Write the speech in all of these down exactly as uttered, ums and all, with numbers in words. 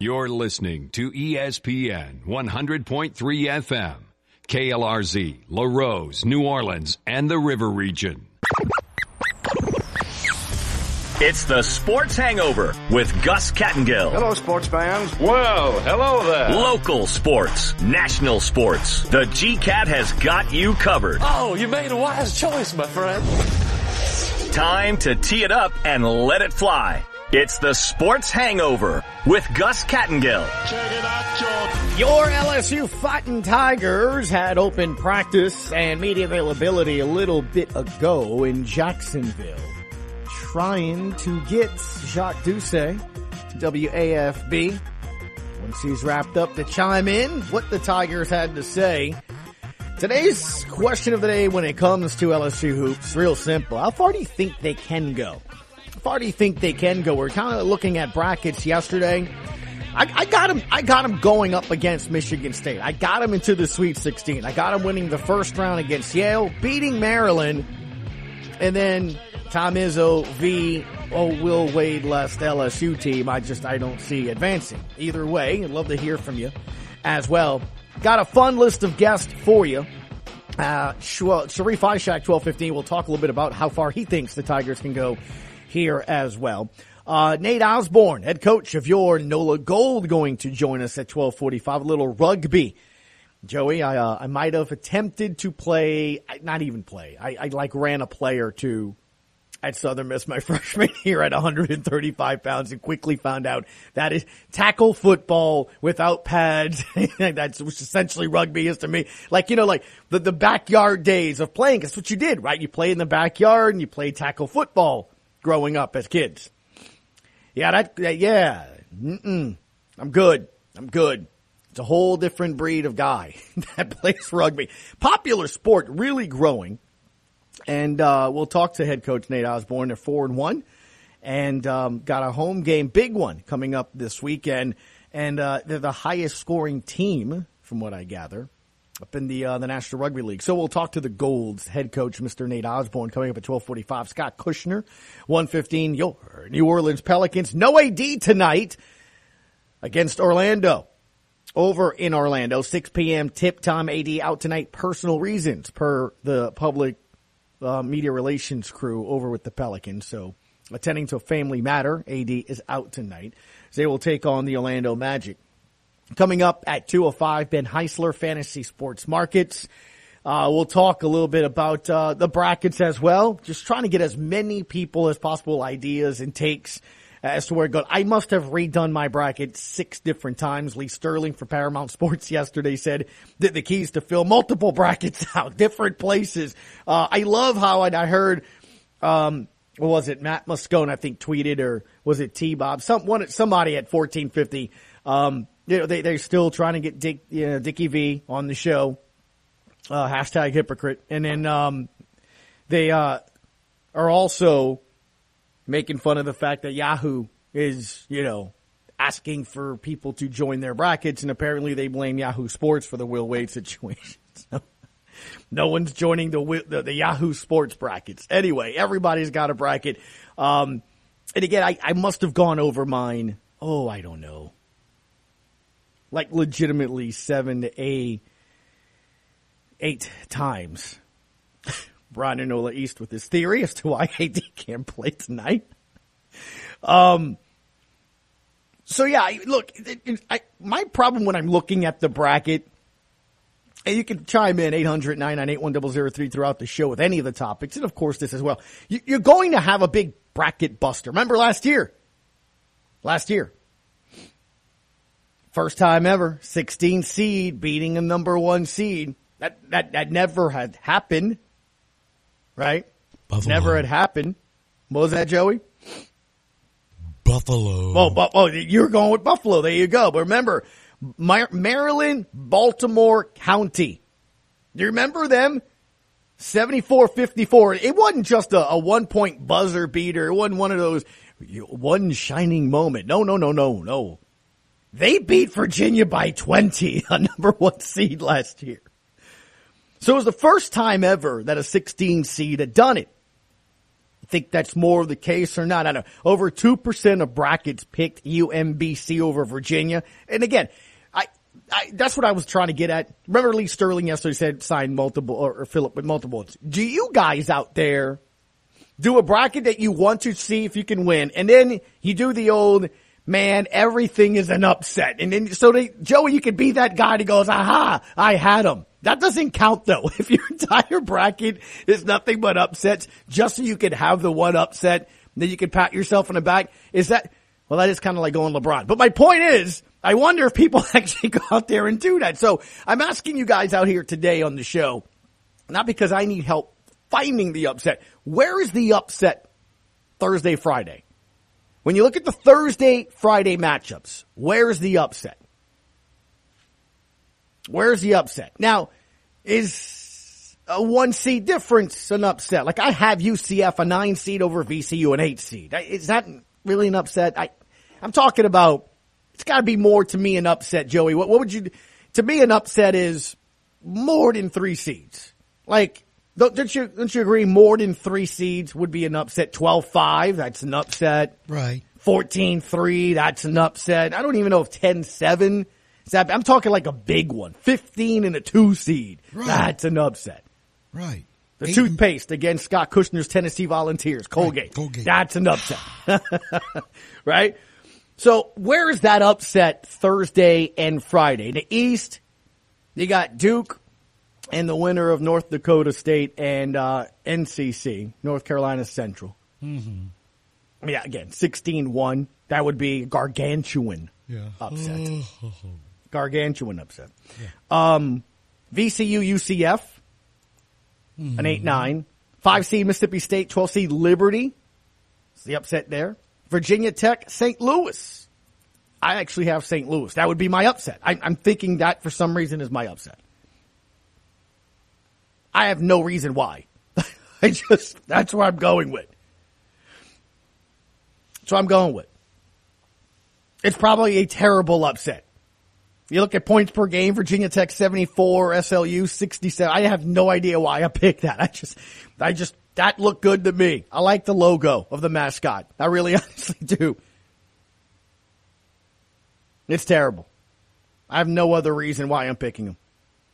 You're listening to E S P N one hundred point three F M, K L R Z, La Rose, New Orleans, and the River Region. It's the Sports Hangover with Gus Kattengill. Hello, sports fans. Well, hello there. Local sports, national sports. The G-Cat has got you covered. Oh, you made a wise choice, my friend. Time to tee it up and let it fly. It's the Sports Hangover with Gus Kattengill. Check it out, George. Your L S U Fighting Tigers had open practice and media availability a little bit ago in Jacksonville, trying to get Jacques Doucet, W A F B, once he's wrapped up, to chime in what the Tigers had to say. Today's question of the day when it comes to L S U hoops, real simple. How far do you think they can go? How far do you think they can go? We're kind of looking at brackets yesterday. I, I got him, I got him going up against Michigan State. I got him into the Sweet sixteen. I got him winning the first round against Yale, beating Maryland, and then Tom Izzo v. Oh, Will Wade less L S U team. I just, I don't see advancing. Either way, I'd love to hear from you as well. Got a fun list of guests for you. Uh, Sharif Ishak, twelve fifteen, will talk a little bit about how far he thinks the Tigers can go here as well. Uh, Nate Osborne, head coach of your NOLA Gold, going to join us at twelve forty-five. A little rugby. Joey, I, uh, I might have attempted to play, not even play. I, I like ran a play or two at Southern Miss my freshman year at one hundred thirty-five pounds and quickly found out that is tackle football without pads. That's essentially rugby is to me. Like, you know, like the, the backyard days of playing. That's what you did, right? You play in the backyard and you play tackle football growing up as kids. Yeah, that, yeah. Mm-mm. I'm good. I'm good. It's a whole different breed of guy that plays rugby. Popular sport, really growing. And, uh, we'll talk to head coach Nate Osborne. They're four and one and, um, got a home game, big one coming up this weekend. And, uh, they're the highest scoring team from what I gather up in the, uh, the National Rugby League. So we'll talk to the Golds head coach, Mister Nate Osborne, coming up at twelve forty-five. Scott Kushner, one fifteen, your New Orleans Pelicans. No A D tonight against Orlando. Over in Orlando, six p.m. tip time. A D out tonight, personal reasons per the public Uh, media relations crew over with the Pelicans. So attending to a family matter, A D is out tonight. They will take on the Orlando Magic. Coming up at two oh five, Ben Heisler, Fantasy Sports Markets. Uh, we'll talk a little bit about uh, the brackets as well. Just trying to get as many people as possible ideas and takes as to where it goes. I must have redone my bracket six different times. Lee Sterling for Paramount Sports yesterday said that the keys to fill multiple brackets out, different places. Uh, I love how I, I heard, um, what was it? Matt Moscone, I think, tweeted, or was it T-Bob? Some, one, somebody at fourteen fifty. Um, you know, they, they're still trying to get Dick, you know, Dickie V on the show. Uh, hashtag hypocrite. And then, um, they, uh, are also making fun of the fact that Yahoo is, you know, asking for people to join their brackets, and apparently they blame Yahoo Sports for the Will Wade situation. So no one's joining the, the the Yahoo Sports brackets. Anyway, everybody's got a bracket. Um, and again, I, I must have gone over mine, oh, I don't know, like legitimately seven to eight, eight times. Brian Enola East with his theory as to why A D can't play tonight. Um. So yeah, look, it, it, I, my problem when I'm looking at the bracket, and you can chime in eight hundred, nine nine eight, one zero zero three throughout the show with any of the topics, and of course this as well. You, you're going to have a big bracket buster. Remember last year? Last year. First time ever, sixteen seed beating a number one seed. That, that, that never had happened. Right? Buffalo. Never had happened. What was that, Joey? Buffalo. Oh, bu- oh, you're going with Buffalo. There you go. But remember, Mar- Maryland, Baltimore County. Do you remember them? seventy-four fifty-four. It wasn't just a, a one-point buzzer beater. It wasn't one of those one shining moment. No, no, no, no, no. They beat Virginia by twenty, a number one seed last year. So it was the first time ever that a sixteen seed had done it. think that's more the case or not. I don't know. Over two percent of brackets picked U M B C over Virginia. And again, I, I, that's what I was trying to get at. Remember Lee Sterling yesterday said sign multiple, or, or fill it with multiple. Do you guys out there do a bracket that you want to see if you can win, and then you do the old, man, everything is an upset. And then, so they, Joey, you could be that guy that goes, aha, I had him. That doesn't count though. If your entire bracket is nothing but upsets, just so you could have the one upset, then you could pat yourself on the back. Is that, well, that is kind of like going LeBron. But my point is, I wonder if people actually go out there and do that. So I'm asking you guys out here today on the show, not because I need help finding the upset. Where is the upset Thursday, Friday? When you look at the Thursday, Friday matchups, where's the upset? Where's the upset? Now, is a one seed difference an upset? Like I have U C F a nine seed over V C U an eight seed. Is that really an upset? I, I'm talking about, it's gotta be more to me an upset, Joey. What, what would you, to me an upset is more than three seeds. Like, don't, don't you, don't you agree more than three seeds would be an upset? twelve five, that's an upset. Right. fourteen three, that's an upset. I don't even know if ten seven, I'm talking like a big one. fifteen and a two seed. Right. That's an upset. Right. The Eight toothpaste against Scott Kushner's Tennessee Volunteers, Colgate. Right. Colgate. That's an upset. Right? So where is that upset Thursday and Friday? The East, you got Duke and the winner of North Dakota State and uh, N C C, North Carolina Central. Mm-hmm. I mean, again, sixteen one. That would be gargantuan yeah. upset. Gargantuan upset. Yeah. Um, V C U U C F, mm-hmm. an eight nine. five seed Mississippi State, twelve seed Liberty. It's the upset there. Virginia Tech, Saint Louis. I actually have Saint Louis. That would be my upset. I, I'm thinking that for some reason is my upset. I have no reason why. I just, that's where I'm going with. So I'm going with. It's probably a terrible upset. You look at points per game, Virginia Tech seventy-four, S L U sixty-seven. I have no idea why I picked that. I just, I just, that looked good to me. I like the logo of the mascot. I really honestly do. It's terrible. I have no other reason why I'm picking them.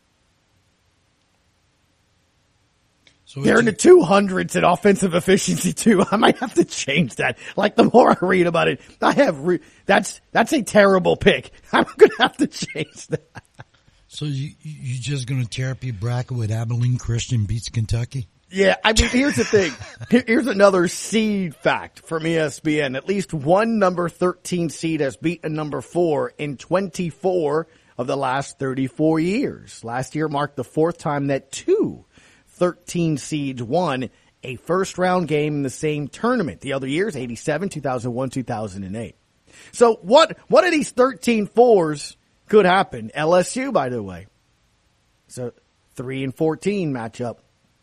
So they're in the two hundreds in offensive efficiency too. I might have to change that. Like the more I read about it, I have re- that's that's a terrible pick. I'm going to have to change that. So you you just going to tear up your bracket with Abilene Christian beats Kentucky? Yeah, I mean, here's the thing. Here, here's another seed fact from E S P N. At least one number thirteen seed has beaten number four in twenty-four of the last thirty-four years. Last year marked the fourth time that two thirteen seeds won a first round game in the same tournament. The other years, eighty-seven, two thousand one, two thousand eight. So what, what of these thirteen fours could happen? L S U, by the way. So three and fourteen matchup.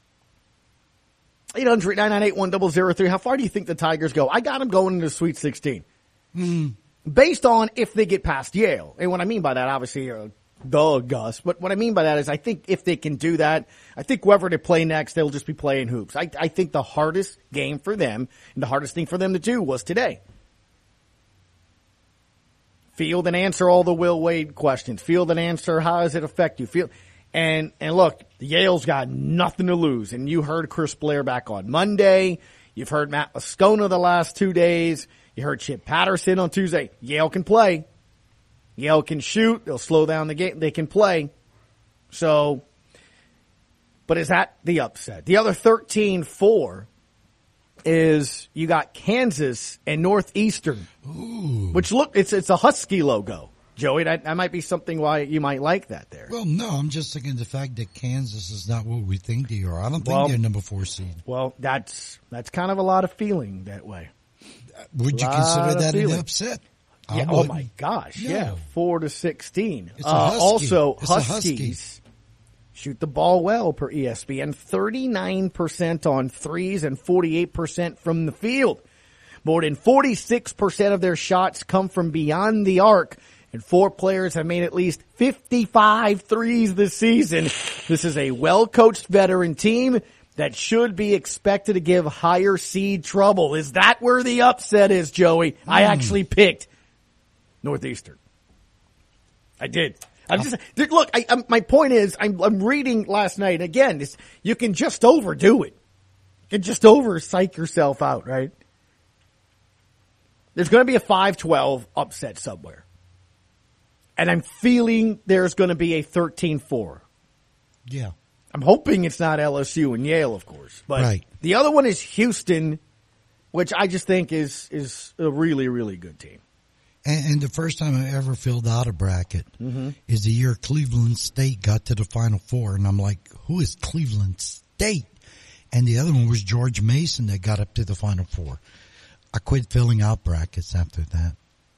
eight hundred, nine nine eight, one zero zero three. How far do you think the Tigers go? I got them going into the Sweet sixteen. Mm. Based on if they get past Yale. And what I mean by that, obviously, uh, duh, Gus. But what I mean by that is I think if they can do that, I think whoever they play next, they'll just be playing hoops. I, I think the hardest game for them and the hardest thing for them to do was today. Field and answer all the Will Wade questions. Field and answer how does it affect you. Field and and look, Yale's got nothing to lose. And you heard Chris Blair back on Monday. You've heard Matt Moscona the last two days. You heard Chip Patterson on Tuesday. Yale can play. Yale can shoot. They'll slow down the game. They can play. So, but is that the upset? The other thirteen four is you got Kansas and Northeastern, Ooh. Which look, it's it's a Husky logo. Joey, that, that might be something why you might like that there. Well, no, I'm just thinking the fact that Kansas is not what we think they are. I don't think well, they're number four seed. Well, that's that's kind of a lot of feeling that way. Would you consider that an upset? Yeah, oh my gosh, no. yeah, four to sixteen. It's a uh, Husky. also, it's Huskies shoot the ball well per E S P N, thirty-nine percent on threes and forty-eight percent from the field. More than forty-six percent of their shots come from beyond the arc, and four players have made at least fifty-five threes this season. This is a well-coached veteran team that should be expected to give higher seed trouble. Is that where the upset is, Joey? Mm. I actually picked Northeastern. I did. I'm just look. I, I'm, my point is, I'm, I'm reading last night again. This, you can just overdo it. You can just over psych yourself out, right? There's going to be a five twelve upset somewhere, and I'm feeling there's going to be a thirteen four. Yeah. I'm hoping it's not L S U and Yale, of course. But right. The other one is Houston, which I just think is is a really, really good team. And, and the first time I ever filled out a bracket mm-hmm. is the year Cleveland State got to the Final Four. And I'm like, who is Cleveland State? And the other one was George Mason that got up to the Final Four. I quit filling out brackets after that.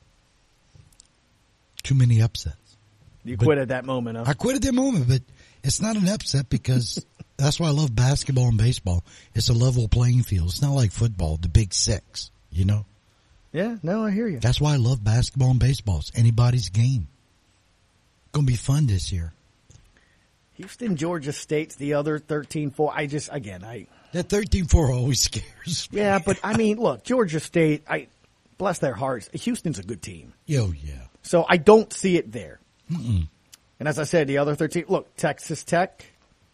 Too many upsets. You but quit at that moment, huh? I quit at that moment, but it's not an upset because that's why I love basketball and baseball. It's a level playing field. It's not like football, the big six, you know? Yeah, no, I hear you. That's why I love basketball and baseball. It's anybody's game. Going to be fun this year. Houston, Georgia State's the other thirteen four. I just, again, I... That thirteen four always scares me. Yeah, but I mean, look, Georgia State, I bless their hearts. Houston's a good team. Oh, yeah. So I don't see it there. Mm-mm. And as I said, the other thirteen, look, Texas Tech,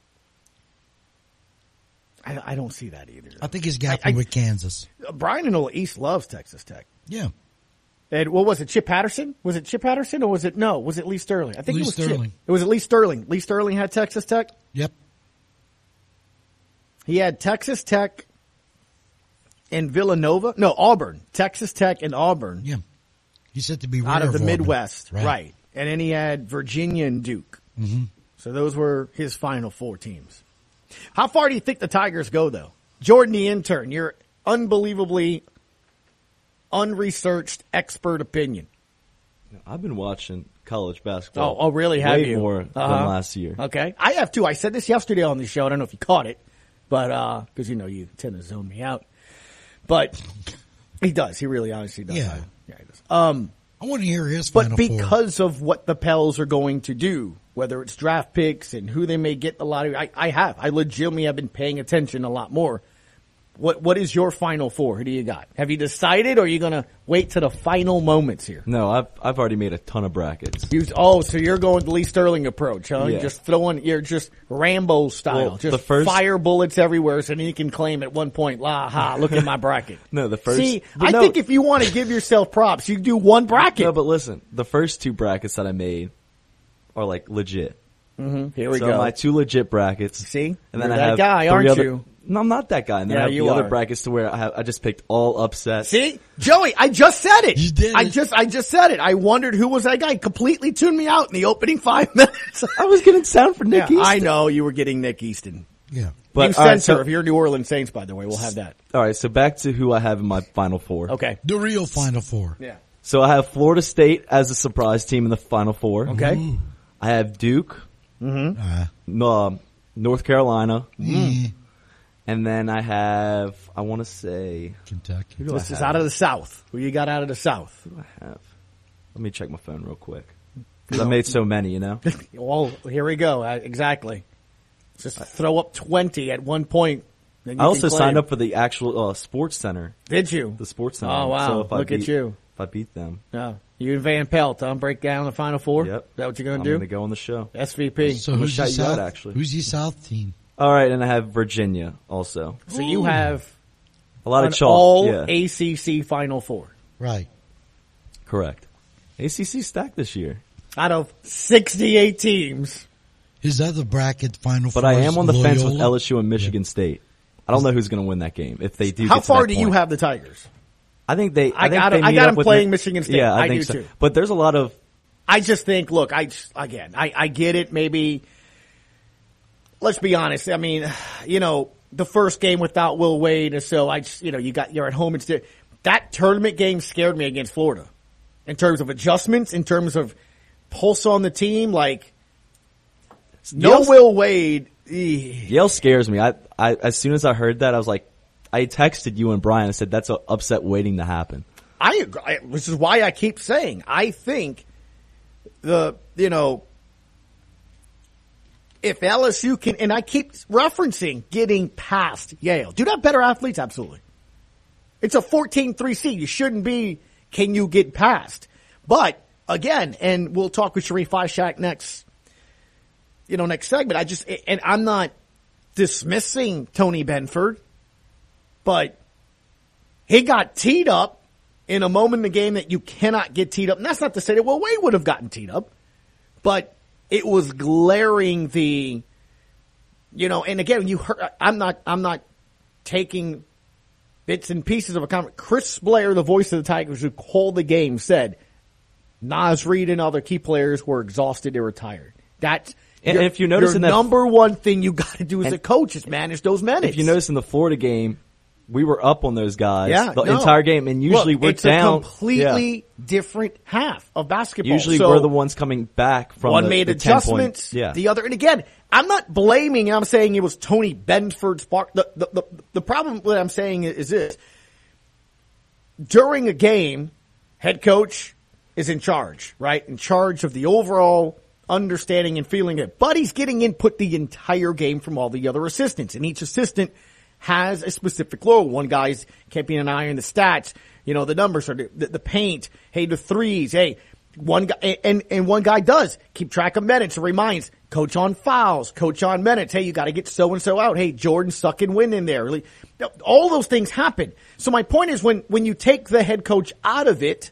I, I don't see that either. I think he's gapping I, I, with Kansas. Brian in the East loves Texas Tech. Yeah. And what was it, Chip Patterson? Was it Chip Patterson or was it, no, was it Lee Sterling? I think Lee it was Sterling. Chip. It was at Lee Sterling. Lee Sterling had Texas Tech? Yep. He had Texas Tech and Villanova. No, Auburn. Texas Tech and Auburn. Yeah. He said to be out of the Auburn. Midwest. Right. right. And then he had Virginia and Duke. Mm-hmm. So those were his final four teams. How far do you think the Tigers go, though? Jordan, the intern, your unbelievably unresearched expert opinion. I've been watching college basketball. Oh, oh really? Have way you? more uh-huh. than last year. Okay. I have too. I said this yesterday on the show. I don't know if you caught it, but, uh, cause you know, you tend to zone me out, but he does. He really honestly does. Yeah. I, yeah, he does. Um, I want to hear his but final because four. of what the Pels are going to do, whether it's draft picks and who they may get the lottery, I, I have. I legitimately have been paying attention a lot more. What What is your final four? Who do you got? Have you decided, or are you going to wait to the final moments here? No, I've I've already made a ton of brackets. You, oh, so you're going the Lee Sterling approach, huh? Yeah. You're just throwing, you're just Rambo style, Well, just the first- fire bullets everywhere, so then you can claim at one point, la ha, look at my bracket. No, the first. See, but I no, think if you want to give yourself props, you do one bracket. No, but listen, the first two brackets that I made are like legit. Mm-hmm. Here we so go. my two legit brackets. See, and then you're I that have guy, three aren't other, you? No, I'm not that guy. And then Yeah, I have you the are. other brackets to where I have I just picked all upsets. See, Joey, I just said it. You did I it. just, I just said it. I wondered who was that guy. Completely tuned me out in the opening five minutes. I was getting sound for Nick yeah, Easton. I know you were getting Nick Easton. Yeah. But, New all right, censor so- of your New Orleans Saints, by the way. We'll have that. All right, so back to who I have in my final four. Okay. The real final four. Yeah. So I have Florida State as a surprise team in the final four. Okay. Ooh. I have Duke, Mm-hmm. Uh, uh, North Carolina, mm. and then I have, I want to say, Kentucky. who do This I is have? out of the South. Who you got out of the South? Who do I have? Let me check my phone real quick. Because I made so many, you know? Well, here we go. Uh, exactly. Just throw up twenty at one point. Then you I also can claim. signed up for the actual uh, Sports Center. Did you? The Sports Center. Oh, wow. So if I Look beat, at you. If I beat them. No. You and Van Pelt, huh? Break down the Final Four? Yep. Is that what you're going I'm to do? going to go on the show. S V P. So I'm gonna who's your shout you out, South? actually. Who's your South team? All right, and I have Virginia also. So you have A lot an of chalk. all yeah. A C C Final Four. Right. Correct. A C C stacked this year. Out of sixty-eight teams. His other bracket final But four I is am on the fence with Loyola. L S U and Michigan State. I don't know who's going to win that game if they do. How get to far that do you point. have the Tigers? I think they. I I, think got they it- I meet got up them with playing Mi- Michigan State. Yeah, I, I think do so. too. But there's a lot of. I just think, look, I just, again, I, I get it. Maybe, let's be honest. I mean, you know, the first game without Will Wade, so I just, you know, you got, you're at home. It's the, that tournament game scared me against Florida in terms of adjustments, in terms of pulse on the team. Like, no Yale's- Will Wade. eh. Yale scares me. I, I as soon as I heard that, I was like, I texted you and Brian. I said that's an upset waiting to happen. I agree. I- This is why I keep saying I think the you know if L S U can, and I keep referencing getting past Yale. Do you have better athletes? Absolutely. It's a fourteen three seed. You shouldn't be, can you get past? But again, and we'll talk with Sharif Ishak next, you know, next segment. I just, and I'm not dismissing Tony Benford, but he got teed up in a moment in the game that you cannot get teed up. And that's not to say that Will Wade would have gotten teed up, but it was glaring the, you know, and again, you heard, I'm not, I'm not taking bits and pieces of a comment. Chris Blair, the voice of the Tigers who called the game, said Naz Reid and other key players were exhausted. They were tired. That's, and your, if you notice your in that, number one thing you got to do as a coach is manage those minutes. If you notice in the Florida game, we were up on those guys yeah, the no. entire game, and usually Look, we're it's down. It's a completely yeah. different half of basketball. Usually so we're the ones coming back from one the, made the adjustments, yeah. the other, and again, I'm not blaming. I'm saying it was Tony Benford's part. The, the the the problem that I'm saying is this: during a game, head coach is in charge, right? In charge of the overall understanding and feeling it, but he's getting input the entire game from all the other assistants, and each assistant has a specific role. One guy's keeping an eye on the stats, you know, the numbers, or the, the, the paint, hey, the threes, hey, one guy, and, and one guy does keep track of minutes and reminds, coach on fouls, coach on minutes, hey, you gotta get so-and-so out, hey, Jordan suck and win in there. Really, all those things happen. So my point is when, when you take the head coach out of it,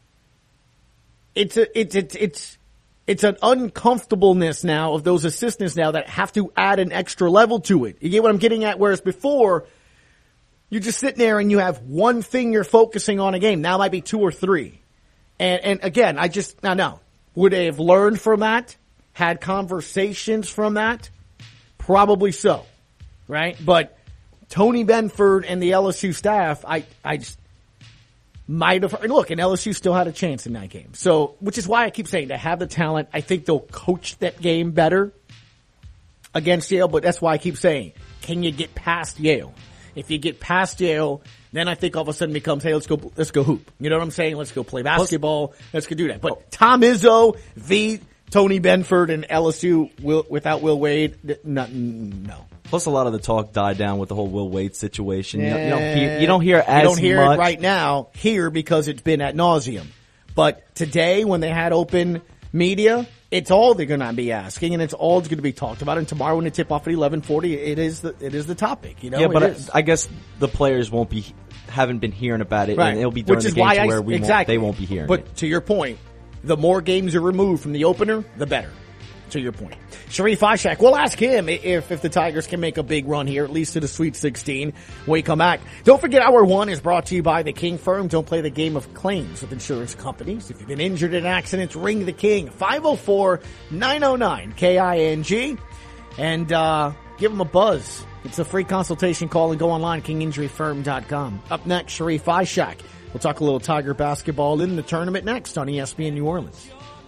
it's a, it's, it's, it's, It's an uncomfortableness now of those assistants now that have to add an extra level to it. You get what I'm getting at? Whereas before, you're just sitting there and you have one thing you're focusing on a game. Now it might be two or three. And, and again, I just, now, no. Would they have learned from that? Had conversations from that? Probably so. Right? But Tony Benford and the L S U staff, I, I just, might have, look, and L S U still had a chance in that game. So, which is why I keep saying they have the talent. I think they'll coach that game better against Yale, but that's why I keep saying, can you get past Yale? If you get past Yale, then I think all of a sudden it becomes, hey, let's go, let's go hoop. You know what I'm saying? Let's go play basketball. Let's go do that. But Tom Izzo, v. Tony Benford and L S U will, without Will Wade, no, no. Plus, a lot of the talk died down with the whole Will Wade situation. Yeah. You, don't, you don't hear, you don't hear as much. You don't hear it right now here because it's been ad nauseum. But today, when they had open media, it's all they're going to be asking, and it's all going to be talked about. And tomorrow, when they tip off at eleven forty, it is the it is the topic. You know, yeah, but I, I guess the players won't be haven't been hearing about it, right. and it'll be during Which the is game why to I, where we exactly. won't, they won't be hearing but it. But to your point, the more games are removed from the opener, the better. To your point. Sharif Ishak, we'll ask him if, if the Tigers can make a big run here, at least to the Sweet sixteen when we come back. Don't forget, Hour one is brought to you by the King Firm. Don't play the game of claims with insurance companies. If you've been injured in accidents, ring the King. five oh four, nine oh nine, K I N G. And uh, give them a buzz. It's a free consultation. Call and go online, king injury firm dot com. Up next, Sharif Ishak. We'll talk a little Tiger basketball in the tournament next on E S P N New Orleans.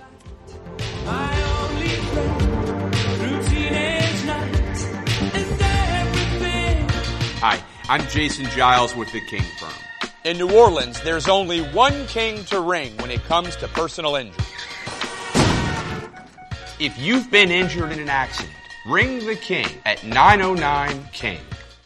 Hi, I'm Jason Giles with the King Firm. In New Orleans, there's only one king to ring when it comes to personal injury. If you've been injured in an accident, ring the King at nine oh nine, King.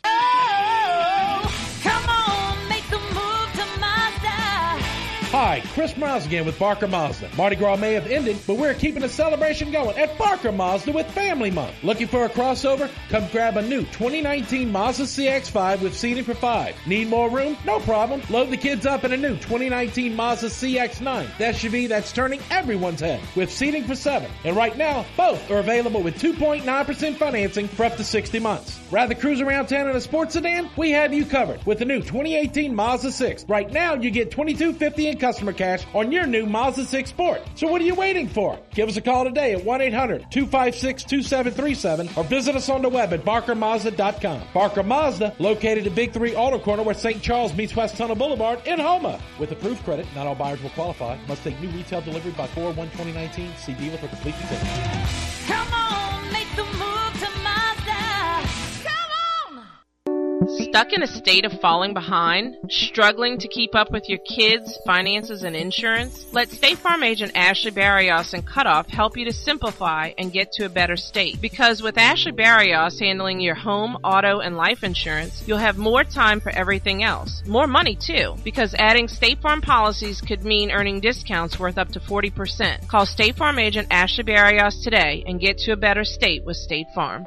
Hi, Chris Miles again with Barker Mazda. Mardi Gras may have ended, but we're keeping the celebration going at Barker Mazda with Family Month. Looking for a crossover? Come grab a new twenty nineteen Mazda C X five with seating for five. Need more room? No problem. Load the kids up in a new twenty nineteen Mazda C X nine. The S U V that's turning everyone's head with seating for seven. And right now, both are available with two point nine percent financing for up to sixty months. Rather cruise around town in a sports sedan? We have you covered with the new twenty eighteen Mazda six. Right now, you get twenty-two fifty in customer cash on your new Mazda six Sport. So what are you waiting for? Give us a call today at one eight hundred, two five six, two seven three seven or visit us on the web at barker mazda dot com. Barker Mazda, located at Big Three Auto Corner where Saint Charles meets West Tunnel Boulevard in Houma. With approved credit, not all buyers will qualify. Must take new retail delivery by four one twenty nineteen. See dealer for complete details. Come on, make the move to Mazda. Come on! Stuck in a state of falling behind? Struggling to keep up with your kids, finances, and insurance? Let State Farm agent Ashley Barrios and Cutoff help you to simplify and get to a better state. Because with Ashley Barrios handling your home, auto, and life insurance, you'll have more time for everything else. More money, too, because adding State Farm policies could mean earning discounts worth up to forty percent. Call State Farm agent Ashley Barrios today and get to a better state with State Farm.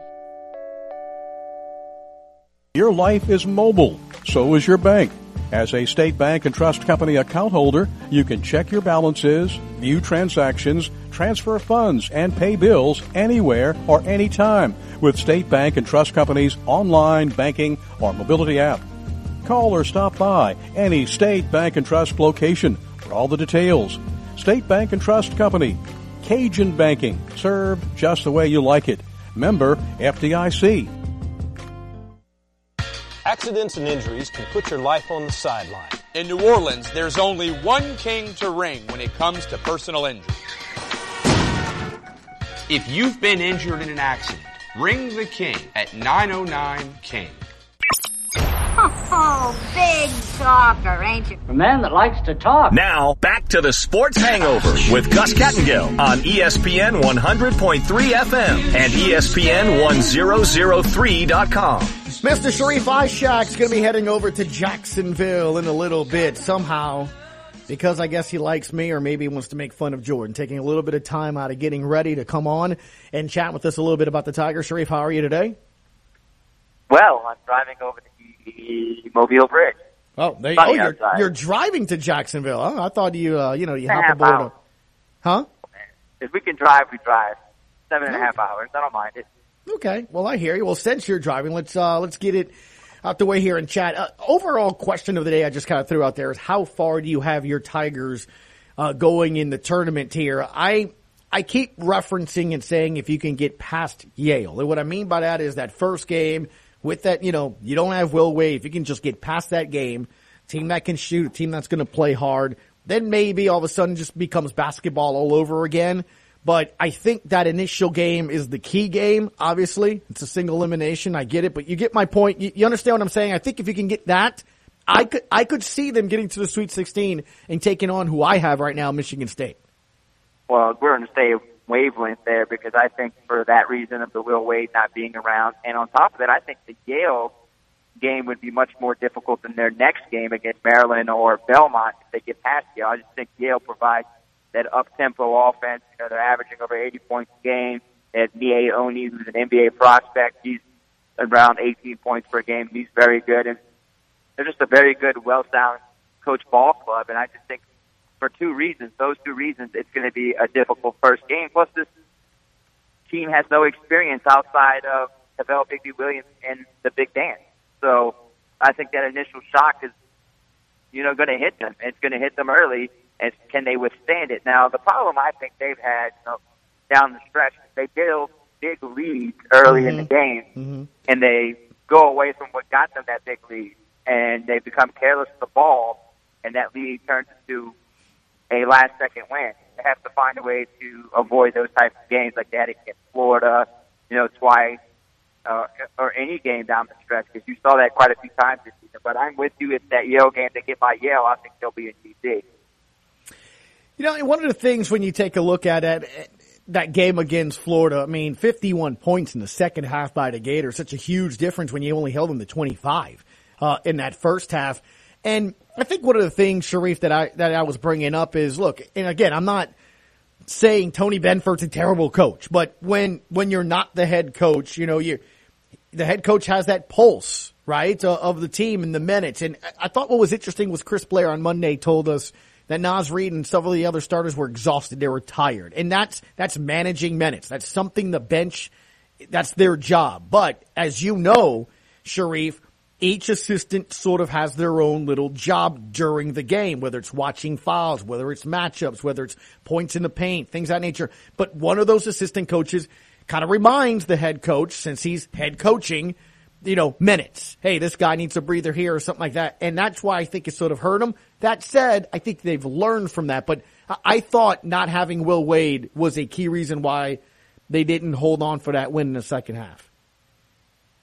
Your life is mobile. So is your bank. As a State Bank and Trust Company account holder, you can check your balances, view transactions, transfer funds, and pay bills anywhere or anytime with State Bank and Trust Company's online banking or mobility app. Call or stop by any State Bank and Trust location for all the details. State Bank and Trust Company. Cajun Banking. Served just the way you like it. Member F D I C. Accidents and injuries can put your life on the sideline. In New Orleans, there's only one king to ring when it comes to personal injuries. If you've been injured in an accident, ring the king at nine oh nine King. Oh, big talker, ain't you? A man that likes to talk. Now, back to the Sports Hangover with Gus Kattengill on E S P N one hundred point three F M and E S P N one thousand three dot com. Mister Sharif Ishak's going to be heading over to Jacksonville in a little bit somehow because I guess he likes me or maybe he wants to make fun of Jordan, taking a little bit of time out of getting ready to come on and chat with us a little bit about the Tigers. Sharif, how are you today? Well, I'm driving over to the Mobile Bridge. Oh, they, oh you're, you're driving to Jacksonville. Huh? I thought you, uh, you know, you hop aboard. A, huh? If we can drive, we drive. Seven and a half hours. I don't mind it. Okay. Well, I hear you. Well, since you're driving, let's uh, let's get it out the way here and chat. Uh, overall question of the day I just kind of threw out there is how far do you have your Tigers uh, going in the tournament here? I I keep referencing and saying if you can get past Yale. And what I mean by that is that first game with that, you know, you don't have Will Wade. If you can just get past that game, team that can shoot, a team that's going to play hard, then maybe all of a sudden just becomes basketball all over again. But I think that initial game is the key game, obviously. It's a single elimination. I get it. But you get my point. You, you understand what I'm saying? I think if you can get that, I could I could see them getting to the Sweet sixteen and taking on who I have right now, Michigan State. Well, we're going to stay wavelength there because I think for that reason of the Will Wade not being around. And on top of it, I think the Yale game would be much more difficult than their next game against Maryland or Belmont if they get past Yale. I just think Yale provides that up-tempo offense. You know, they're averaging over eighty points a game. They have Miye Oni, who's an N B A prospect. He's around eighteen points per game. He's very good. And they're just a very good, well-sound coach ball club. And I just think for two reasons, those two reasons, it's going to be a difficult first game. Plus, this team has no experience outside of Tavell Bigby-Williams and the Big Dance. So I think that initial shock is, you know, going to hit them. It's going to hit them early. And can they withstand it? Now, the problem I think they've had you know, down the stretch, they build big leads early mm-hmm. in the game, mm-hmm. and they go away from what got them that big lead, and they become careless of the ball, and that lead turns into a last-second win. They have to find a way to avoid those types of games like they had against Florida, you know, twice, uh, or any game down the stretch, because you saw that quite a few times this season. But I'm with you. If that Yale game, they get by Yale, I think they'll be in D C. You know, one of the things when you take a look at it, that game against Florida, I mean, fifty-one points in the second half by the Gators, such a huge difference when you only held them to twenty-five uh, in that first half. And I think one of the things, Sharif, that I that I was bringing up is, look, and again, I'm not saying Tony Benford's a terrible coach, but when when you're not the head coach, you know, you the head coach has that pulse, right, uh, of the team and the minutes. And I thought what was interesting was Chris Blair on Monday told us that Naz Reid and several of the other starters were exhausted. They were tired. And that's, that's managing minutes. That's something the bench, that's their job. But as you know, Sharif, each assistant sort of has their own little job during the game, whether it's watching fouls, whether it's matchups, whether it's points in the paint, things of that nature. But one of those assistant coaches kind of reminds the head coach, since he's head coaching, you know, minutes. Hey, this guy needs a breather here or something like that. And that's why I think it sort of hurt him. That said, I think they've learned from that. But I thought not having Will Wade was a key reason why they didn't hold on for that win in the second half.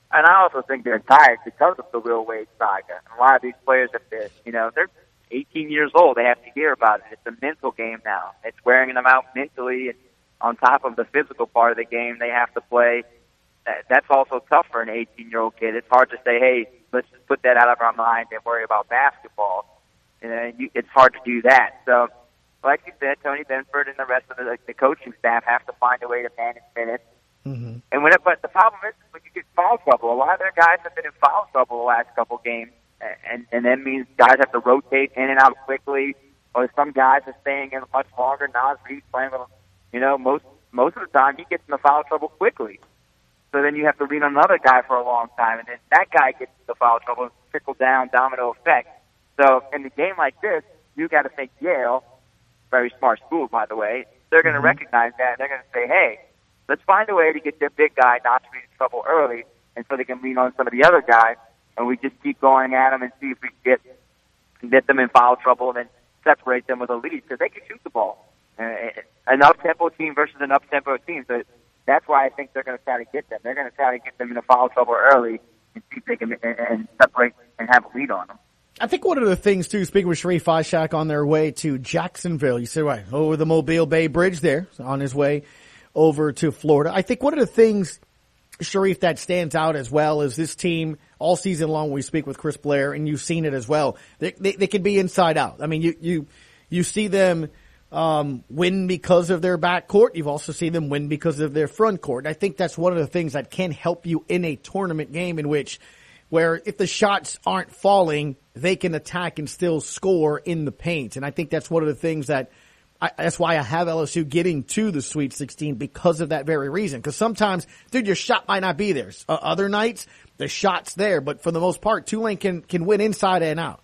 And I also think they're tired because of the Will Wade saga. And a lot of these players have been, you know, they're eighteen years old. They have to hear about it. It's a mental game now. It's wearing them out mentally. And on top of the physical part of the game they have to play, that's also tough for an eighteen-year-old kid. It's hard to say, hey, let's just put that out of our mind and worry about basketball. And you, it's hard to do that. So, like you said, Tony Benford and the rest of the, like, the coaching staff have to find a way to manage minutes. Mm-hmm. And when it, but the problem is when you get foul trouble, a lot of their guys have been in foul trouble the last couple games, and and that means guys have to rotate in and out quickly, or some guys are staying in much longer. Nas Reed's playing with, you know, most most of the time he gets in the foul trouble quickly. So then you have to lean on another guy for a long time, and then that guy gets into foul trouble, and trickle down, domino effect. So in a game like this, you got to think Yale, very smart school by the way, they're going to mm-hmm. recognize that, and they're going to say, hey, let's find a way to get their big guy not to be in trouble early, and so they can lean on some of the other guys, and we just keep going at them and see if we can get get them in foul trouble and then separate them with a lead, because they can shoot the ball. Uh, an up-tempo team versus an up-tempo team, so that's why I think they're going to try to get them. They're going to try to get them into foul trouble early and see if they can and, and separate and have a lead on them. I think one of the things, too, speaking with Sharif Ishak on their way to Jacksonville, you said, right, over the Mobile Bay Bridge there, on his way over to Florida. I think one of the things, Sharif, that stands out as well is this team all season long. We speak with Chris Blair, and you've seen it as well. They, they, they can be inside out. I mean, you, you, you see them, um, win because of their backcourt. You've also seen them win because of their front court. I think that's one of the things that can help you in a tournament game in which, where if the shots aren't falling, they can attack and still score in the paint. And I think that's one of the things that, I, that's why I have L S U getting to the Sweet sixteen, because of that very reason. Because sometimes, dude, your shot might not be there. Uh, other nights, the shot's there. But for the most part, Tulane can, can win inside and out.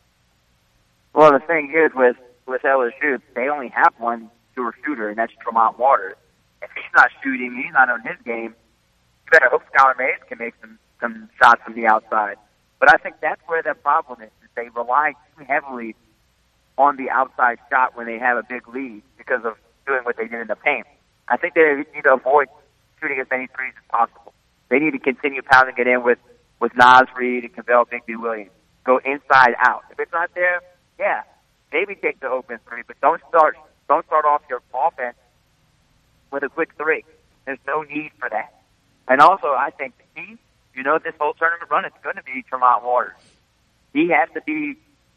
Well, the thing is with, with L S U, they only have one pure shooter, and that's Tremont Waters. If he's not shooting, he's not on his game, you better hope Skylar Mays can make some, some shots from the outside. But I think that's where the problem is, is they rely too heavily on the outside shot when they have a big lead because of doing what they did in the paint. I think they need to avoid shooting as many threes as possible. They need to continue pounding it in with, with Nas Reed and Cavell Bigby Williams. Go inside out. If it's not there, yeah, maybe take the open three, but don't start don't start off your offense with a quick three. There's no need for that. And also, I think the key, you know, this whole tournament run is going to be Tremont Waters. He has to be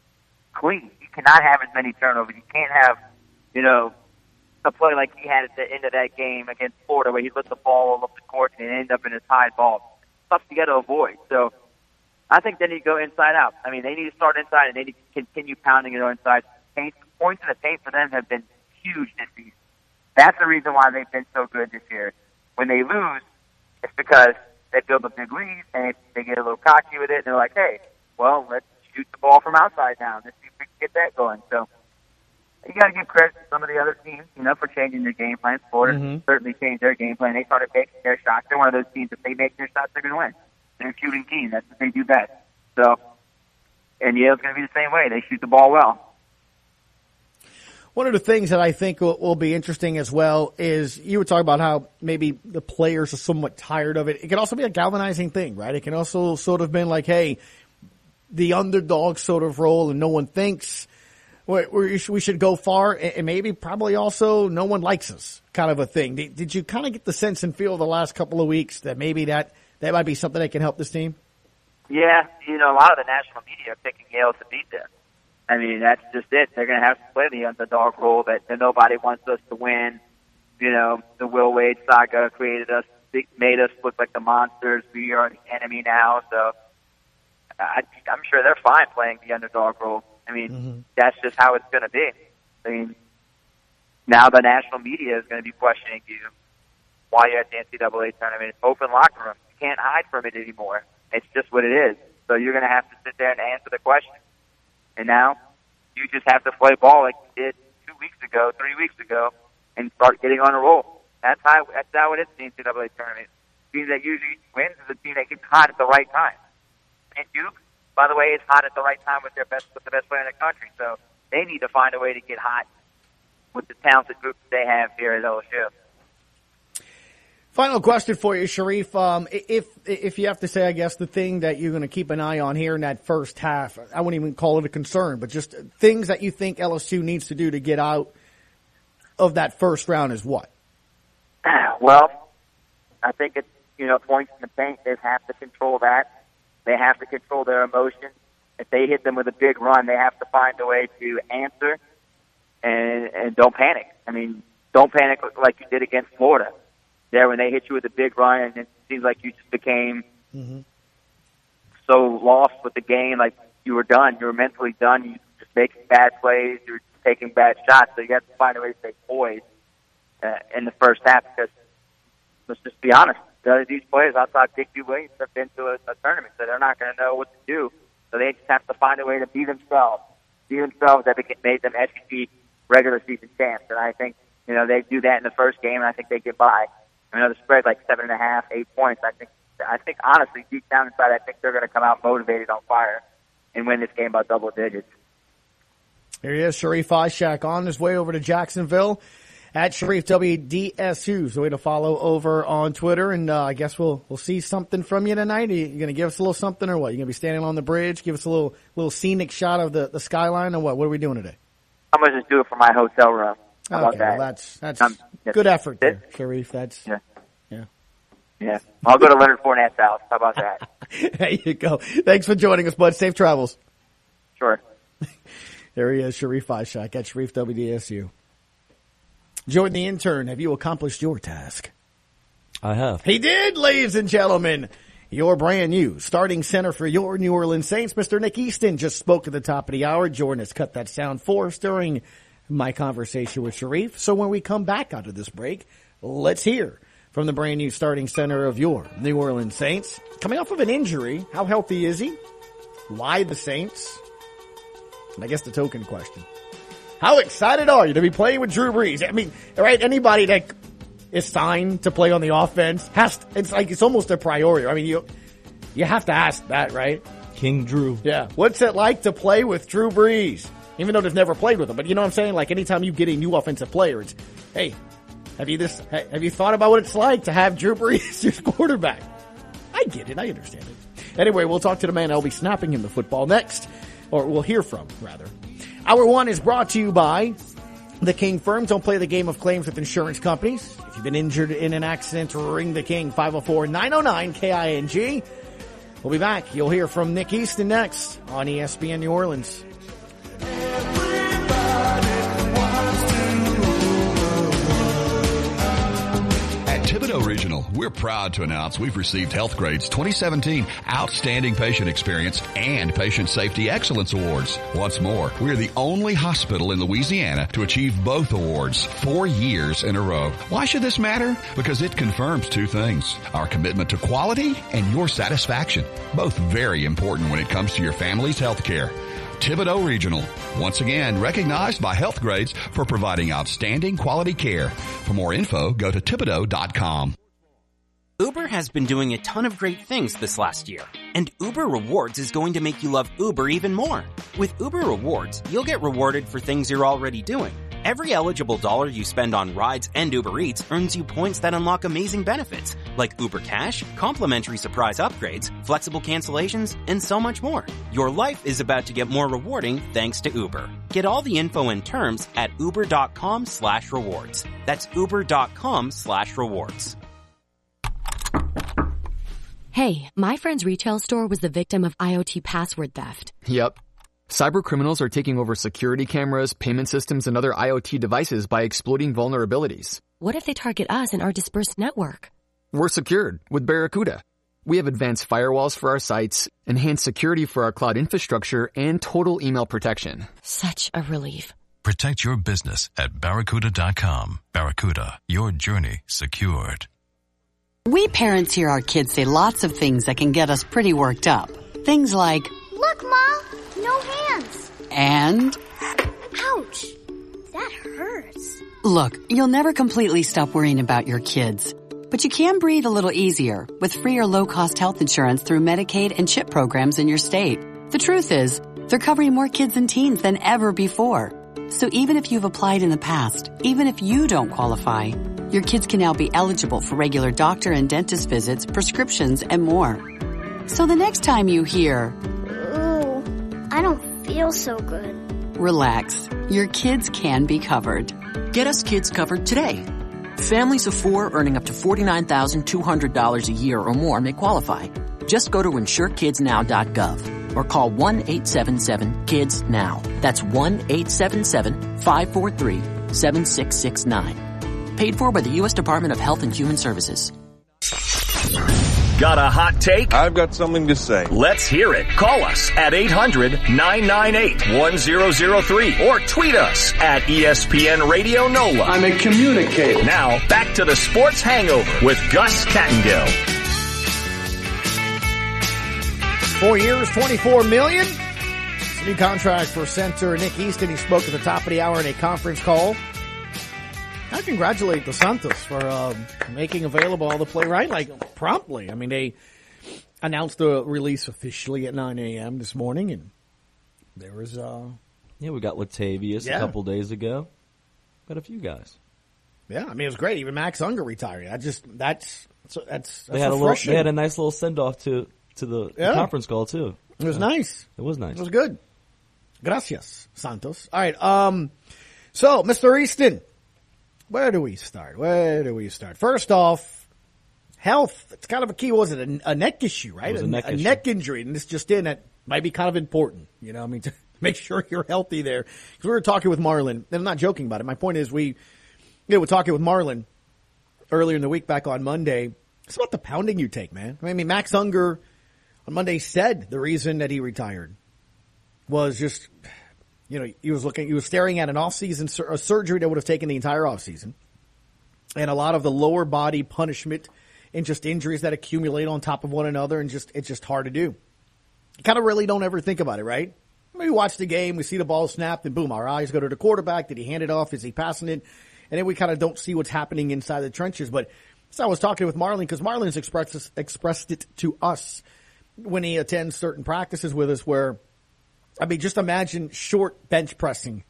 clean. He cannot have as many turnovers. He can't have, you know, a play like he had at the end of that game against Florida where he let the ball all up the court and end up in a tied ball. Stuff you got to avoid. So I think they need to go inside out. I mean, they need to start inside and they need to continue pounding it on inside. Paint, points in the paint for them have been huge this season. That's the reason why they've been so good this year. When they lose, it's because they build a big lead and they get a little cocky with it and they're like, hey, well, let's shoot the ball from outside now. Let's see if we can get that going. So you got to give credit to some of the other teams, you know, for changing their game plans. Florida mm-hmm. certainly changed their game plan. They started making their shots. They're one of those teams, if they make their shots, they're going to win. They're a shooting team. That's what they do best. So, and Yale's going to be the same way. They shoot the ball well. One of the things that I think will, will be interesting as well is you were talking about how maybe the players are somewhat tired of it. It can also be a galvanizing thing, right? It can also sort of been like, hey, the underdog sort of role and no one thinks we should go far, and maybe probably also no one likes us kind of a thing. Did you kind of get the sense and feel the last couple of weeks that maybe that, that might be something that can help this team? Yeah, you know, a lot of the national media are picking Yale to beat them. I mean, that's just it. They're going to have to play the underdog role that, that nobody wants us to win. You know, the Will Wade saga created us, made us look like the monsters. We are the enemy now, so I, I'm sure they're fine playing the underdog role. I mean, mm-hmm. that's just how it's going to be. I mean, now the national media is going to be questioning you while you're at the N C double A tournament. It's open locker room. You can't hide from it anymore. It's just what it is. So you're going to have to sit there and answer the question. And now you just have to play ball like you did two weeks ago, three weeks ago, and start getting on a roll. That's how that's how it is in the N C double A tournament. The team that usually wins is a team that gets hot at the right time. And Duke, by the way, is hot at the right time with their best with the best player in the country. So they need to find a way to get hot with the talented group that they have here at L S U. Final question for you, Sharif. Um, if if you have to say, I guess, the thing that you're going to keep an eye on here in that first half, I wouldn't even call it a concern, but just things that you think L S U needs to do to get out of that first round is what? Well, I think it's, you know, points in the paint. They have to control that. They have to control their emotions. If they hit them with a big run, they have to find a way to answer and and don't panic. I mean, don't panic like you did against Florida. There, when they hit you with a big run, and it seems like you just became mm-hmm. so lost with the game, like you were done. You were mentally done. You were just making bad plays. You were taking bad shots. So you have to find a way to stay poised uh, in the first half because, let's just be honest, these players outside Dickie Williams have been to a, a tournament, so they're not going to know what to do. So they just have to find a way to be themselves. Be themselves that made them S E C regular season champs. And I think, you know, they do that in the first game, and I think they get by. I know the spread like seven and a half, eight points. I think, I think honestly, deep down inside, I think they're going to come out motivated, on fire, and win this game by double digits. Here he is, Sharif Ishak, on his way over to Jacksonville at Sharif W D S U. So way to follow over on Twitter, and uh, I guess we'll we'll see something from you tonight. Are you going to give us a little something, or what? You going to be standing on the bridge, give us a little little scenic shot of the, the skyline, or what? What are we doing today? I'm going to just do it from my hotel room. How okay, about that? Well, that's that's um, good effort there, Sharif. That's yeah, yeah, yeah. I'll go to Leonard Fournette's house. How about that? There you go. Thanks for joining us, bud. Safe travels. Sure. There he is, Sharif Ishak at Sharif W D S U. Jordan the intern, have you accomplished your task? I have. He did, ladies and gentlemen. Your brand new starting center for your New Orleans Saints, Mister Nick Easton, just spoke at the top of the hour. Jordan has cut that sound for us during my conversation with Sharif. So when we come back out of this break, let's hear from the brand new starting center of your New Orleans Saints. Coming off of an injury, how healthy is he? Why the Saints? And I guess the token question, how excited are you to be playing with Drew Brees? I mean, right, anybody that is signed to play on the offense has to, it's like it's almost a priority. I mean, you you have to ask that, right? King Drew. Yeah. What's it like to play with Drew Brees? Even though they've never played with him, but you know what I'm saying? Like anytime you get a new offensive player, it's, hey, have you this? Have you thought about what it's like to have Drew Brees your quarterback? I get it. I understand it. Anyway, we'll talk to the man that'll be snapping him the football next, or we'll hear from, rather. Hour one is brought to you by the King Firm. Don't play the game of claims with insurance companies. If you've been injured in an accident, ring the King, five oh four, nine oh nine, K I N G. We'll be back. You'll hear from Nick Easton next on E S P N New Orleans. Thibodeau Regional, we're proud to announce we've received Health Grade's twenty seventeen Outstanding Patient Experience and Patient Safety Excellence Awards. What's more, we're the only hospital in Louisiana to achieve both awards four years in a row. Why should this matter? Because it confirms two things: our commitment to quality and your satisfaction, both very important when it comes to your family's health care. Thibodeau Regional, once again recognized by Health Grades for providing outstanding quality care. For more info, go to Thibodeau dot com. Uber has been doing a ton of great things this last year, and Uber Rewards is going to make you love Uber even more. With Uber Rewards, you'll get rewarded for things you're already doing. Every eligible dollar you spend on rides and Uber Eats earns you points that unlock amazing benefits, like Uber Cash, complimentary surprise upgrades, flexible cancellations, and so much more. Your life is about to get more rewarding thanks to Uber. Get all the info and terms at uber.com slash rewards. That's uber.com slash rewards. Hey, my friend's retail store was the victim of IoT password theft. Yep. Cybercriminals are taking over security cameras, payment systems, and other IoT devices by exploiting vulnerabilities. What if they target us and our dispersed network? We're secured with Barracuda. We have advanced firewalls for our sites, enhanced security for our cloud infrastructure, and total email protection. Such a relief. Protect your business at barracuda dot com. Barracuda, your journey secured. We parents hear our kids say lots of things that can get us pretty worked up. Things like, "Look, Ma, no hands." And, "Ouch, that hurts." Look, you'll never completely stop worrying about your kids. But you can breathe a little easier with free or low-cost health insurance through Medicaid and CHIP programs in your state. The truth is, they're covering more kids and teens than ever before. So even if you've applied in the past, even if you don't qualify, Your kids can now be eligible for regular doctor and dentist visits, prescriptions, and more. So the next time you hear, "Ooh, I don't feel so good," relax. Your kids can be covered. Get us kids covered today. Families of four earning up to forty-nine thousand two hundred dollars a year or more may qualify. Just go to insure kids now dot gov or call one eight seven seven kids now. That's one eight seven seven five four three seven six six nine. Paid for by the U S Department of Health and Human Services. Got a hot take? I've got something to say. Let's hear it. Call us at eight hundred nine nine eight one zero zero three or tweet us at E S P N Radio NOLA. I'm a communicator. Now, back to the Sports Hangover with Gus Kattengill. Four years, twenty-four million dollars. New contract for center Nick Easton. He spoke at the top of the hour in a conference call. I congratulate the Santos for uh, making available all the play right, like promptly. I mean, they announced the release officially at nine a.m. this morning, and there was uh, yeah, we got Latavius yeah. a couple days ago. Got a few guys. Yeah, I mean, it was great. Even Max Unger retired. I just that's that's that's they had a little, they had a nice little send off to to the, yeah. the conference call too. It was yeah. nice. It was nice. It was good. Gracias, Santos. All right. Um. So, Mister Easton. Where do we start? Where do we start? First off, health. It's kind of a key. Was it a, a neck issue, right? It was a, a, neck, a issue. neck injury, and this just in that might be kind of important. You know, I mean, to make sure you're healthy there. Because we were talking with Marlon, and I'm not joking about it. My point is, we, you know, we're talking with Marlon earlier in the week, back on Monday. It's about the pounding you take, man. I mean, Max Unger on Monday said the reason that he retired was just. You know, he was looking, he was staring at an off-season sur- a surgery that would have taken the entire off-season. And a lot of the lower body punishment and just injuries that accumulate on top of one another, and just, it's just hard to do. You kind of really don't ever think about it, right? We watch the game, we see the ball snapped, and boom, our eyes go to the quarterback. Did he hand it off? Is he passing it? And then we kind of don't see what's happening inside the trenches. But so I was talking with Marlon, because Marlon's expressed, expressed it to us when he attends certain practices with us where, I mean, just imagine short bench pressing,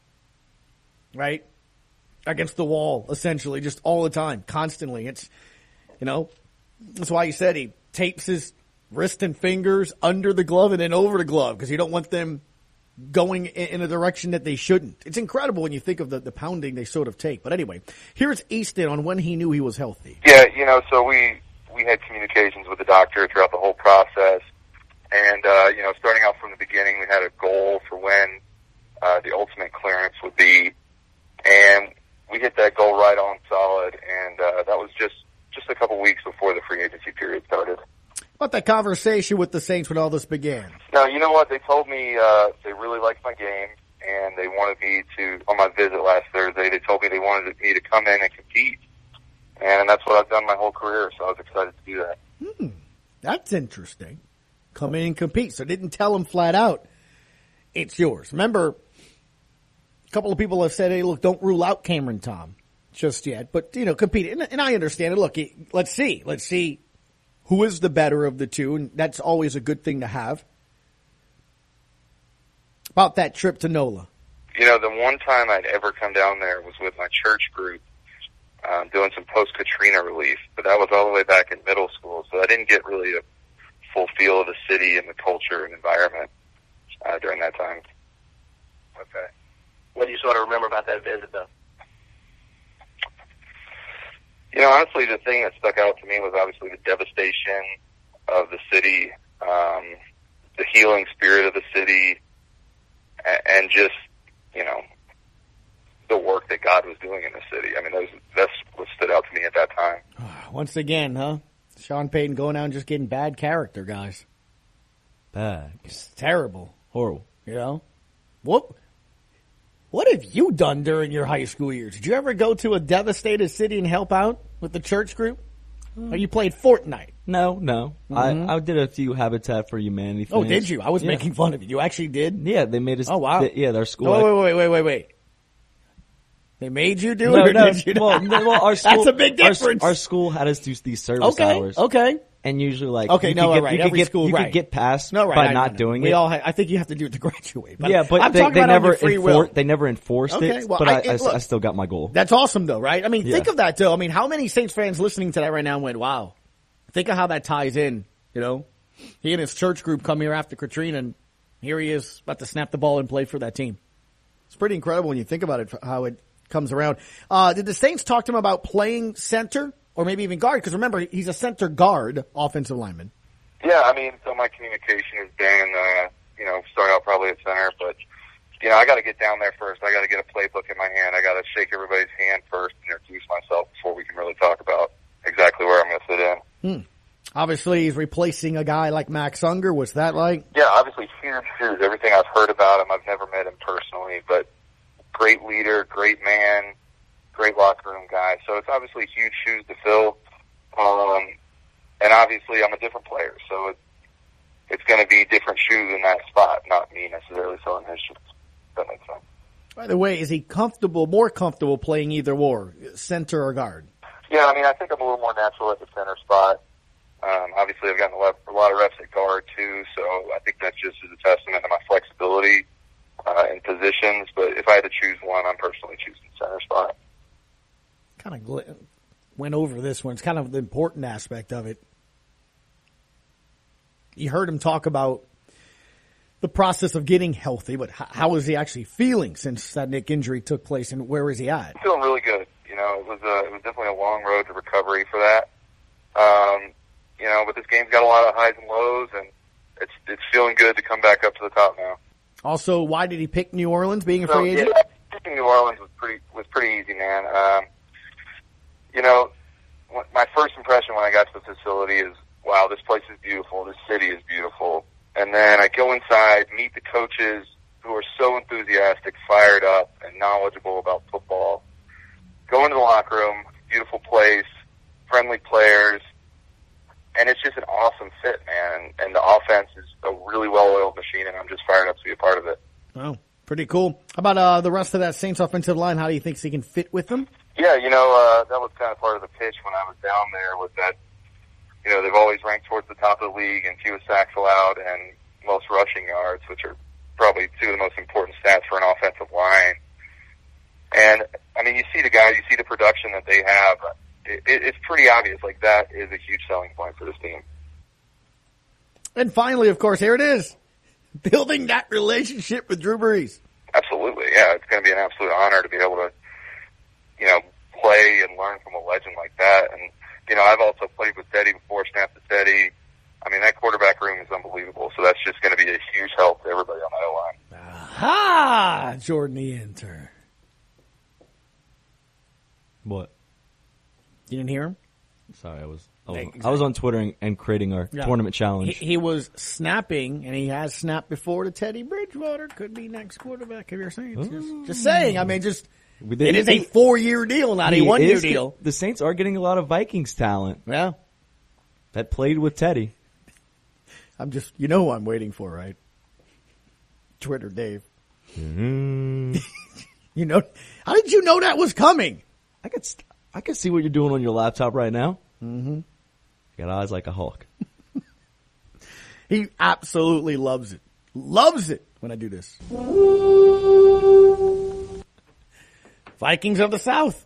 right? Against the wall, essentially, just all the time, constantly. It's, you know, that's why he said he tapes his wrist and fingers under the glove and then over the glove, because you don't want them going in a direction that they shouldn't. It's incredible when you think of the, the pounding they sort of take. But anyway, here's Easton on when he knew he was healthy. Yeah, you know, so we, we had communications with the doctor throughout the whole process. And, uh, you know, starting out from the beginning, we had a goal for when uh, the ultimate clearance would be. And we hit that goal right on solid. And uh, that was just, just a couple weeks before the free agency period started. About that conversation with the Saints when all this began? No, you know what? They told me uh, they really liked my game, and they wanted me to, on my visit last Thursday, they told me they wanted me to come in and compete. And that's what I've done my whole career, so I was excited to do that. Hmm, that's interesting. Come in and compete. So didn't tell him flat out, it's yours. Remember, a couple of people have said, hey, look, don't rule out Cameron Tom just yet. But, you know, compete. And, and I understand it. Look, let's see. Let's see who is the better of the two. And that's always a good thing to have. About that trip to NOLA. You know, the one time I'd ever come down there was with my church group um, doing some post-Katrina relief. But that was all the way back in middle school. So I didn't get really a full feel of the city and the culture and environment uh, during that time. Okay. What do you sort of remember about that visit, though? You know, honestly, the thing that stuck out to me was obviously the devastation of the city, um, the healing spirit of the city, and just, you know, the work that God was doing in the city. I mean, those, that's what stood out to me at that time. Once again, huh? Sean Payton going out and just getting bad character, guys. Bad. It's terrible. Horrible. You know? What What have you done during your high school years? Did you ever go to a devastated city and help out with the church group? Mm. Or you played Fortnite? No, no. Mm-hmm. I, I did a few Habitat for Humanity things. Oh, did you? I was yeah. making fun of you. You actually did? Yeah, they made us. Oh, wow. They, yeah, their school. No, wait, wait, wait, wait, wait. They made you do no, it? Or no, did you well, no, well, our school, That's a big difference. Our, our school had us do these service okay, hours. Okay, And usually, like, okay, you no, could get, right, you could every get, school, you right. could get past no, right, by I, not I doing we it. all, ha- I think you have to do it to graduate. But yeah, but I'm they, talking they about never free will. enfor- they never enforced okay, it. well, but I, I, I, look, I still got my goal. That's awesome, though, right? I mean, Yeah. think of that, though. I mean, how many Saints fans listening to that right now went, "Wow"? Think of how that ties in. You know, he and his church group come here after Katrina, and here he is about to snap the ball and play for that team. It's pretty incredible when you think about it, how it comes around. Uh, did the Saints talk to him about playing center or maybe even guard? Because remember, he's a center guard offensive lineman. Yeah, I mean, so my communication has been, uh, you know, start out probably at center, but, you know, I got to get down there first. I got to get a playbook in my hand. I got to shake everybody's hand first and introduce myself before we can really talk about exactly where I'm going to fit in. Hmm. Obviously, he's replacing a guy like Max Unger. What's that like? Yeah, obviously huge shoes. Everything I've heard about him, I've never met him personally, but great leader, great man, great locker room guy. So it's obviously huge shoes to fill. Um, and obviously I'm a different player, so it, it's going to be different shoes in that spot, not me necessarily filling his shoes. If that makes sense. By the way, is he comfortable, more comfortable playing either or, center or guard? Yeah, I mean, I think I'm a little more natural at the center spot. Um, obviously, I've gotten a lot, a lot of reps at guard, too, so I think that just is a testament to my flexibility uh, in positions. But if I had to choose one, I'm personally choosing center spot. Kind of gl- went over this one. It's kind of the important aspect of it. You heard him talk about the process of getting healthy, but how, how is he actually feeling since that Nick injury took place, and where is he at? I'm feeling really good. You know, it was a, it was definitely a long road to recovery for that. Um, you know, but this game's got a lot of highs and lows, and it's it's feeling good to come back up to the top now. Also, why did he pick New Orleans, being a So, free agent? yeah, picking New Orleans was pretty was pretty easy, man. Um, you know, wh- my first impression when I got to the facility is, wow, this place is beautiful. This city is beautiful. And then I go inside, meet the coaches who are so enthusiastic, fired up, and knowledgeable about football. Go into the locker room, beautiful place, friendly players, and it's just an awesome fit, man. And, and the offense is a really well-oiled machine, and I'm just fired up to be a part of it. Wow, pretty cool. How about uh, the rest of that Saints offensive line? How do you think he can fit with them? Yeah, you know, uh, that was kind of part of the pitch when I was down there, was that, you know, they've always ranked towards the top of the league in fewest sacks allowed and most rushing yards, which are probably two of the most important stats for an offensive line. And, I mean, you see the guys, you see the production that they have. It, it, it's pretty obvious, like, that is a huge selling point for this team. And finally, of course, here it is. Building that relationship with Drew Brees. Absolutely, yeah. It's going to be an absolute honor to be able to, you know, play and learn from a legend like that. And, you know, I've also played with Teddy before, snapped to Teddy. I mean, that quarterback room is unbelievable. So that's just going to be a huge help to everybody on that O-line. Aha! Jordan the intern. What? You didn't hear him? Sorry, I was I was, Exactly. I was on Twitter and, and creating our Yeah. tournament challenge. He, he was snapping, and he has snapped before to Teddy Bridgewater. Could be next quarterback of your Saints. Just, just saying. I mean, just They- it is a he- four-year deal, not a he one-year is- deal. The Saints are getting a lot of Vikings talent. Yeah. That played with Teddy. I'm just, you know who I'm waiting for, right? Twitter Dave. Mm-hmm. You know, how did you know that was coming? I could, st- I could see what you're doing on your laptop right now. Mm-hmm. Got eyes like a hawk. He absolutely loves it. Loves it when I do this. Vikings of the South.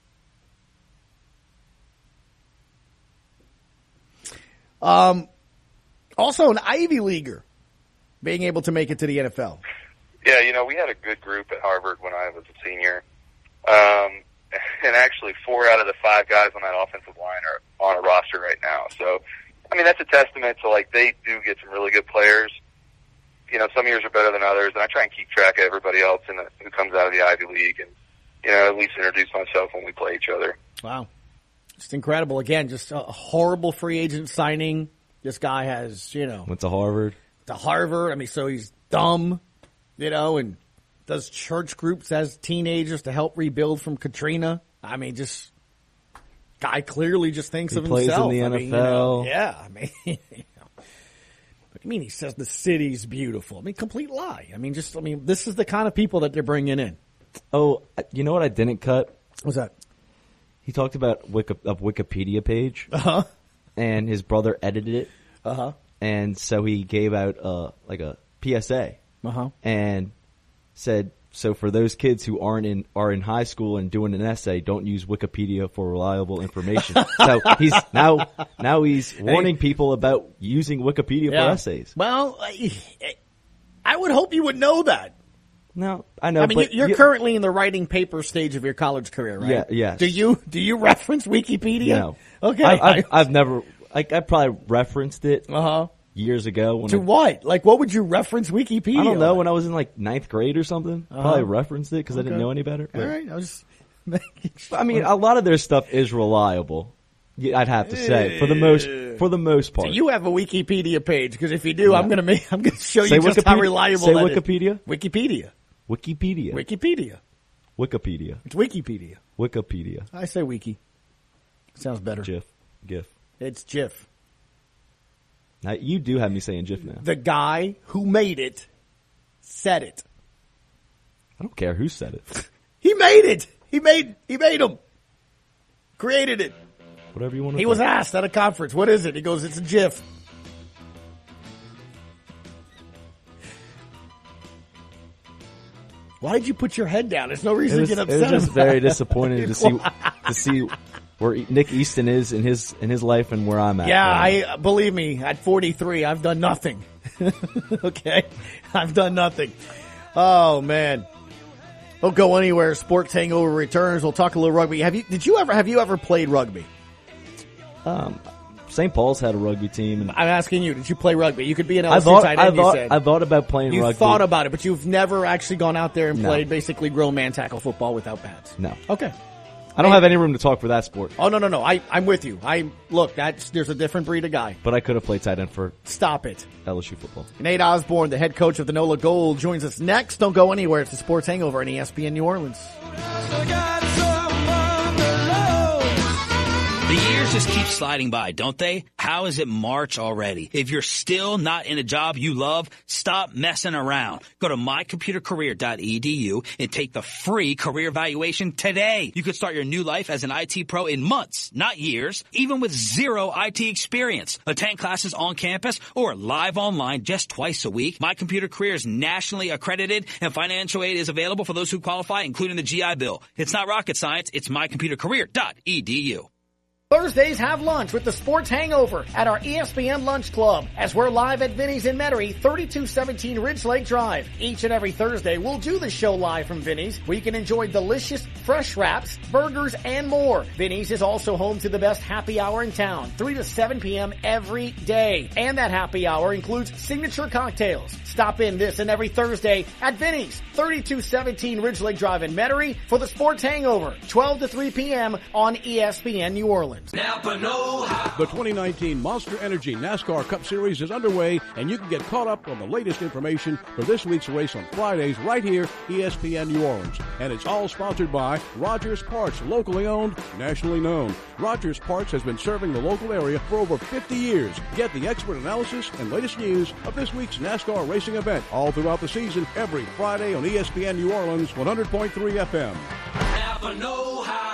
Um, also an Ivy Leaguer being able to make it to the N F L. Yeah, you know, we had a good group at Harvard when I was a senior. Um, and actually four out of the five guys on that offensive line are on a roster right now. So, I mean, that's a testament to, like, they do get some really good players. You know, some years are better than others, and I try and keep track of everybody else in the, who comes out of the Ivy League and, you know, at least introduce myself when we play each other. Wow. Just incredible. Again, just a horrible free agent signing. This guy has, you know, Went to Harvard. to Harvard. I mean, so he's dumb, you know, and does church groups as teenagers to help rebuild from Katrina. I mean, just guy clearly just thinks He of plays himself. in the I N F L. mean, you know, yeah, I mean, you know. What do you mean he says the city's beautiful? I mean, complete lie. I mean, just, I mean, this is the kind of people that they're bringing in. Oh, you know what I didn't cut? What's that? He talked about Wiki, a Wikipedia page. Uh-huh. and his brother edited it. Uh huh. And so he gave out uh, like a P S A. Uh huh. And said, so for those kids who aren't in are in high school and doing an essay, don't use Wikipedia for reliable information. So he's now now he's warning people about using Wikipedia Yeah. for essays. Well, I, I would hope you would know that. No, I know. I mean, but you're you- currently in the writing paper stage of your college career, right? Yeah, yes. Do you do you reference Wikipedia? No. Okay. I, I've, I've never. Like I probably referenced it uh-huh. years ago. When To I, what? Like, what would you reference Wikipedia? I don't know. on? When I was in like ninth grade or something, Uh-huh. probably referenced it because I didn't Okay. know any better. All right. I was just I mean, a lot of their stuff is reliable. Yeah, I'd have to say for the most for the most part. So you have a Wikipedia page because if you do, I'm gonna make I'm gonna show Say you just how Wikipedia- reliable say that is. Wikipedia? Wikipedia. Wikipedia. Wikipedia. Wikipedia. It's Wikipedia. Wikipedia. I say wiki. Sounds better. GIF. GIF. It's GIF. Now, you do have me saying GIF now. The guy who made it said it. I don't care who said it. He made it. He made he made them. Created it. Whatever you want to He was asked at a conference, what is it? He goes, it's a GIF. Why did you put your head down? There's no reason It was, to get it upset. was just about very it. disappointing to see to see where Nick Easton is in his in his life and where I'm at. Yeah, right now. I believe me, at forty-three, I've done nothing. Okay? I've done nothing. Oh, man. Don't go anywhere. Sports Hangover returns. We'll talk a little rugby. Have you, did you ever, have you ever played rugby? Um, Saint Paul's had a rugby team. And I'm asking you, did you play rugby? You could be an I L S U thought, tight I end, you thought, said. I thought about playing You rugby. thought about it, but you've never actually gone out there and No. played basically grown man tackle football without pads. No. Okay. I don't have any room to talk for that sport. Oh, no, no, no. I, I'm with you. I Look, that's there's a different breed of guy. But I could have played tight end for Stop it. L S U football. Nate Osborne, the head coach of the NOLA Gold, joins us next. Don't go anywhere. It's the Sports Hangover on E S P N New Orleans. The years just keep sliding by, don't they? How is it March already? If you're still not in a job you love, stop messing around. Go to my computer career dot e d u and take the free career evaluation today. You could start your new life as an I T pro in months, not years, even with zero I T experience. Attend classes on campus or live online just twice a week. My Computer Career is nationally accredited and financial aid is available for those who qualify, including the G I Bill. It's not rocket science. It's my computer career dot e d u. Thursdays have lunch with the Sports Hangover at our E S P N Lunch Club as we're live at Vinny's in Metairie, thirty-two seventeen Ridge Lake Drive. Each and every Thursday, we'll do the show live from Vinny's where you can enjoy delicious fresh wraps, burgers, and more. Vinny's is also home to the best happy hour in town, three to seven p.m. every day. And that happy hour includes signature cocktails. Stop in this and every Thursday at Vinny's, thirty-two seventeen Ridge Lake Drive in Metairie for the Sports Hangover, twelve to three p.m. on E S P N New Orleans. The twenty nineteen Monster Energy NASCAR Cup Series is underway, and you can get caught up on the latest information for this week's race on Fridays right here, E S P N New Orleans. And it's all sponsored by Rogers Parts, locally owned, nationally known. Rogers Parts has been serving the local area for over fifty years. Get the expert analysis and latest news of this week's NASCAR racing event all throughout the season, every Friday on E S P N New Orleans, one hundred point three F M. Have a know-how.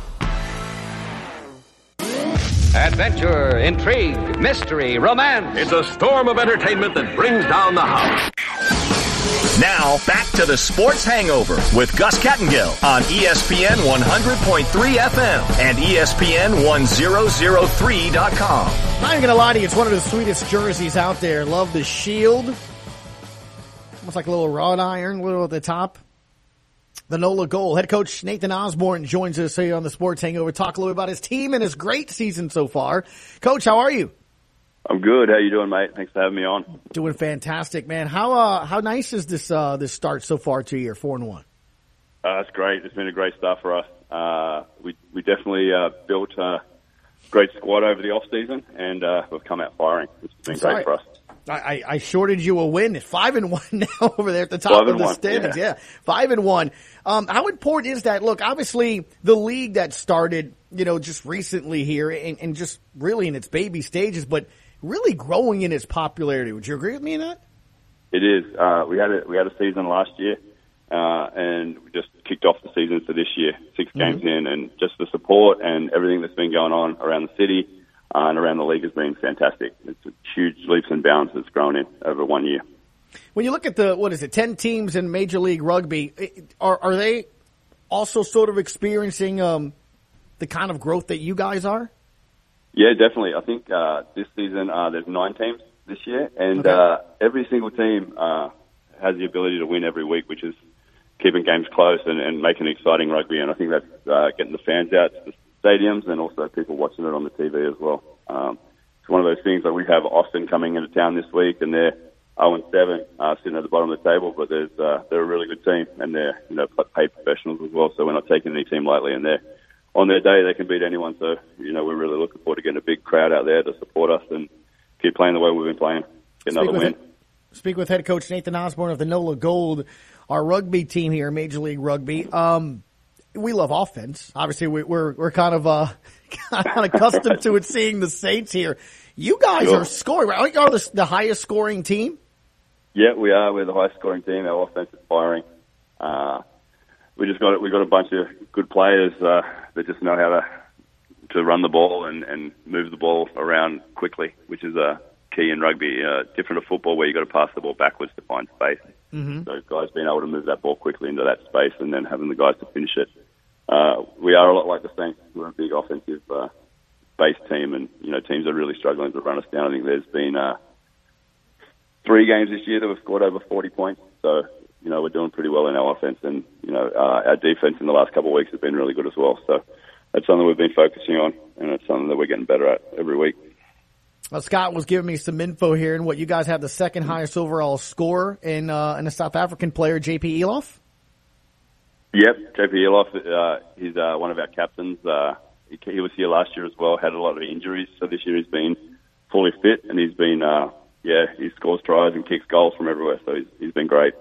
Adventure, intrigue, mystery, romance. It's a storm of entertainment that brings down the house. Now, back to the Sports Hangover with Gus Kattengill on E S P N one hundred point three F M and E S P N one thousand three dot com. Not even gonna lie to you, it's one of the sweetest jerseys out there. Love the shield. Almost like a little wrought iron, little at the top. The NOLA Gold. Head coach Nathan Osborne joins us here on the Sports Hangover. Talk a little about his team and his great season so far. Coach, how are you? I'm good. How you doing, mate? Thanks for having me on. Doing fantastic, man. How uh how nice is this uh this start so far to year, four and one? Uh, that's great. It's been a great start for us. Uh, we we definitely uh, built a great squad over the off season, and uh, we've come out firing, which has been That's great right. for us. I, I, I shorted you a win. It's five and one now over there at the top Five of and the one, standings. yeah. Yeah, five and one. Um, how important is that? Look, obviously the league that started, you know, just recently here and, and just really in its baby stages, but really growing in its popularity. Would you agree with me in that? It is. Uh, we had a we had a season last year, uh, and we just kicked off the season for this year. Six Mm-hmm. games in, and just the support and everything that's been going on around the city, uh, and around the league has been fantastic. It's a huge leaps and bounds that's grown in over one year. When you look at the, what is it, ten teams in Major League Rugby, are are they also sort of experiencing um, the kind of growth that you guys are? Yeah, definitely. I think uh, this season uh, there's nine teams this year, and Okay. uh, every single team uh, has the ability to win every week, which is keeping games close and, and making exciting rugby. And I think that's uh, getting the fans out to the stadiums and also people watching it on the T V as well. Um, it's one of those things that we have Austin coming into town this week, and they're oh and seven, uh, sitting at the bottom of the table, but there's uh, they're a really good team, and they're you know paid professionals as well. So we're not taking any team lightly, and they're on their day they can beat anyone. So you know we're really looking forward to getting a big crowd out there to support us and keep playing the way we've been playing. Get another Speak with win. it- Speak with head coach Nathan Osborne of the NOLA Gold, our rugby team here, Major League Rugby. Um, we love offense. Obviously, we, we're we're kind of uh, kind of accustomed to it, seeing the Saints here. You guys Sure. are scoring. Right? Aren't you the, the highest scoring team? Yeah, we are. We're the highest scoring team. Our offense is firing. Uh, we just got we got a bunch of good players uh, that just know how to to run the ball and, and move the ball around quickly, which is a key in rugby. Uh, different to football, where you got to pass the ball backwards to find space. Mm-hmm. So guys being able to move that ball quickly into that space and then having the guys to finish it. Uh, we are a lot like the Saints. We're a big offensive uh, based team, and you know teams are really struggling to run us down. I think there's been uh, three games this year that we've scored over forty points. So you know we're doing pretty well in our offense, and you know uh, our defense in the last couple of weeks has been really good as well. So that's something we've been focusing on, and it's something that we're getting better at every week. Well, Scott was giving me some info here, and what you guys have the second highest overall score in uh, in a South African player, J P Elof. Yep, J P Elof, uh, he's uh, one of our captains. Uh, he, he was here last year as well, had a lot of injuries, so this year he's been fully fit, and he's been, uh, yeah, he scores tries and kicks goals from everywhere, so he's, he's been great.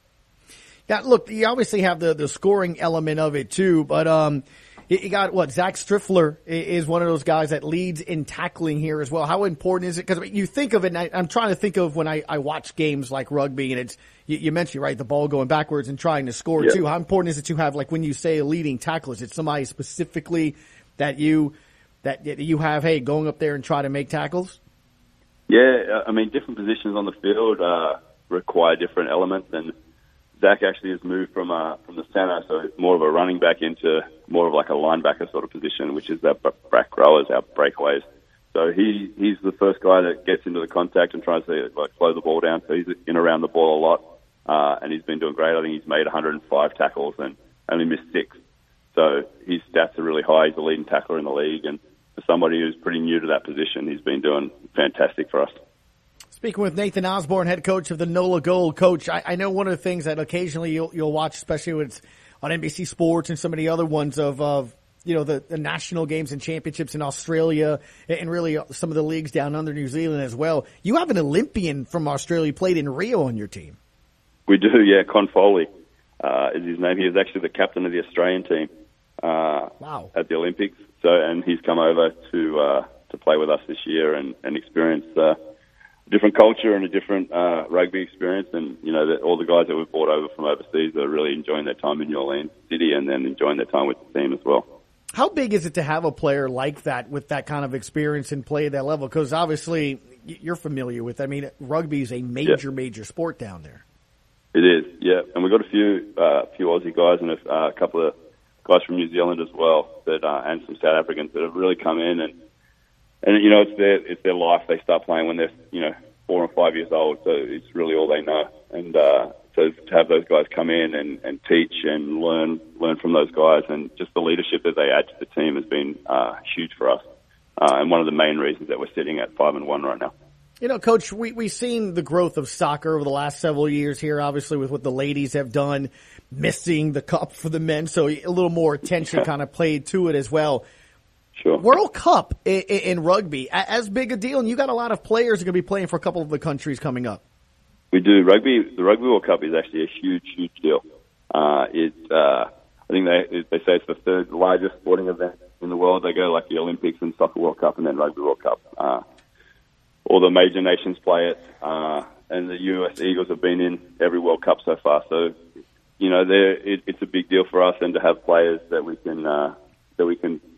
Yeah, look, you obviously have the, the scoring element of it too, but um, you you got what? Zach Striffler i- is one of those guys that leads in tackling here as well. How important is it? Because you think of it, and I, I'm trying to think of when I, I watch games like rugby, and it's you, you mentioned right the ball going backwards and trying to score Yeah. too. How important is it to have, like when you say a leading tackler, is it somebody specifically that you that that you have? Hey, going up there and try to make tackles. Yeah, I mean, different positions on the field uh, require different elements, and Zach actually has moved from uh, from the center, so it's more of a running back into more of like a linebacker sort of position, which is our back rowers, our breakaways. So he he's the first guy that gets into the contact and tries to like slow the ball down. So he's in around the ball a lot, uh, and he's been doing great. I think he's made one hundred five tackles and only missed six. So his stats are really high. He's the leading tackler in the league, and for somebody who's pretty new to that position, he's been doing fantastic for us. Speaking with Nathan Osborne, head coach of the NOLA Gold. Coach, I, I know one of the things that occasionally you'll, you'll watch, especially when it's on N B C Sports and some of the other ones of, of you know, the, the national games and championships in Australia and really some of the leagues down under New Zealand as well. You have an Olympian from Australia played in Rio on your team. We do, yeah. Con Foley uh, is his name. He was actually the captain of the Australian team uh, wow. at the Olympics. So, and he's come over to uh, to play with us this year and, and experience uh, a different culture and a different uh, rugby experience. And, you know, that all the guys that we've brought over from overseas are really enjoying their time in New Orleans City and then enjoying their time with the team as well. How big is it to have a player like that with that kind of experience and play at that level? Because obviously you're familiar with, I mean, rugby is a major, yeah. major sport down there. It is, yeah. And we've got a few uh, few Aussie guys and a, uh, a couple of guys from New Zealand as well that uh, and some South Africans that have really come in and And, you know, it's their, it's their life. They start playing when they're, you know, four and five years old. So it's really all they know. And, uh, so to have those guys come in and, and teach and learn, learn from those guys and just the leadership that they add to the team has been, uh, huge for us. Uh, and one of the main reasons that we're sitting at five and one right now. You know, Coach, we, we've seen the growth of soccer over the last several years here, obviously with what the ladies have done, missing the cup for the men. So a little more attention kind of played to it as well. Sure. World Cup in, in rugby, as big a deal, and you got a lot of players who are going to be playing for a couple of the countries coming up. We do. Rugby, the Rugby World Cup is actually a huge, huge deal. Uh, it, uh, I think they they say it's the third largest sporting event in the world. They go like the Olympics and Soccer World Cup and then Rugby World Cup. Uh, all the major nations play it, uh, and the U S Eagles have been in every World Cup so far. So, you know, it, it's a big deal for us, and to have players that we can uh, that we can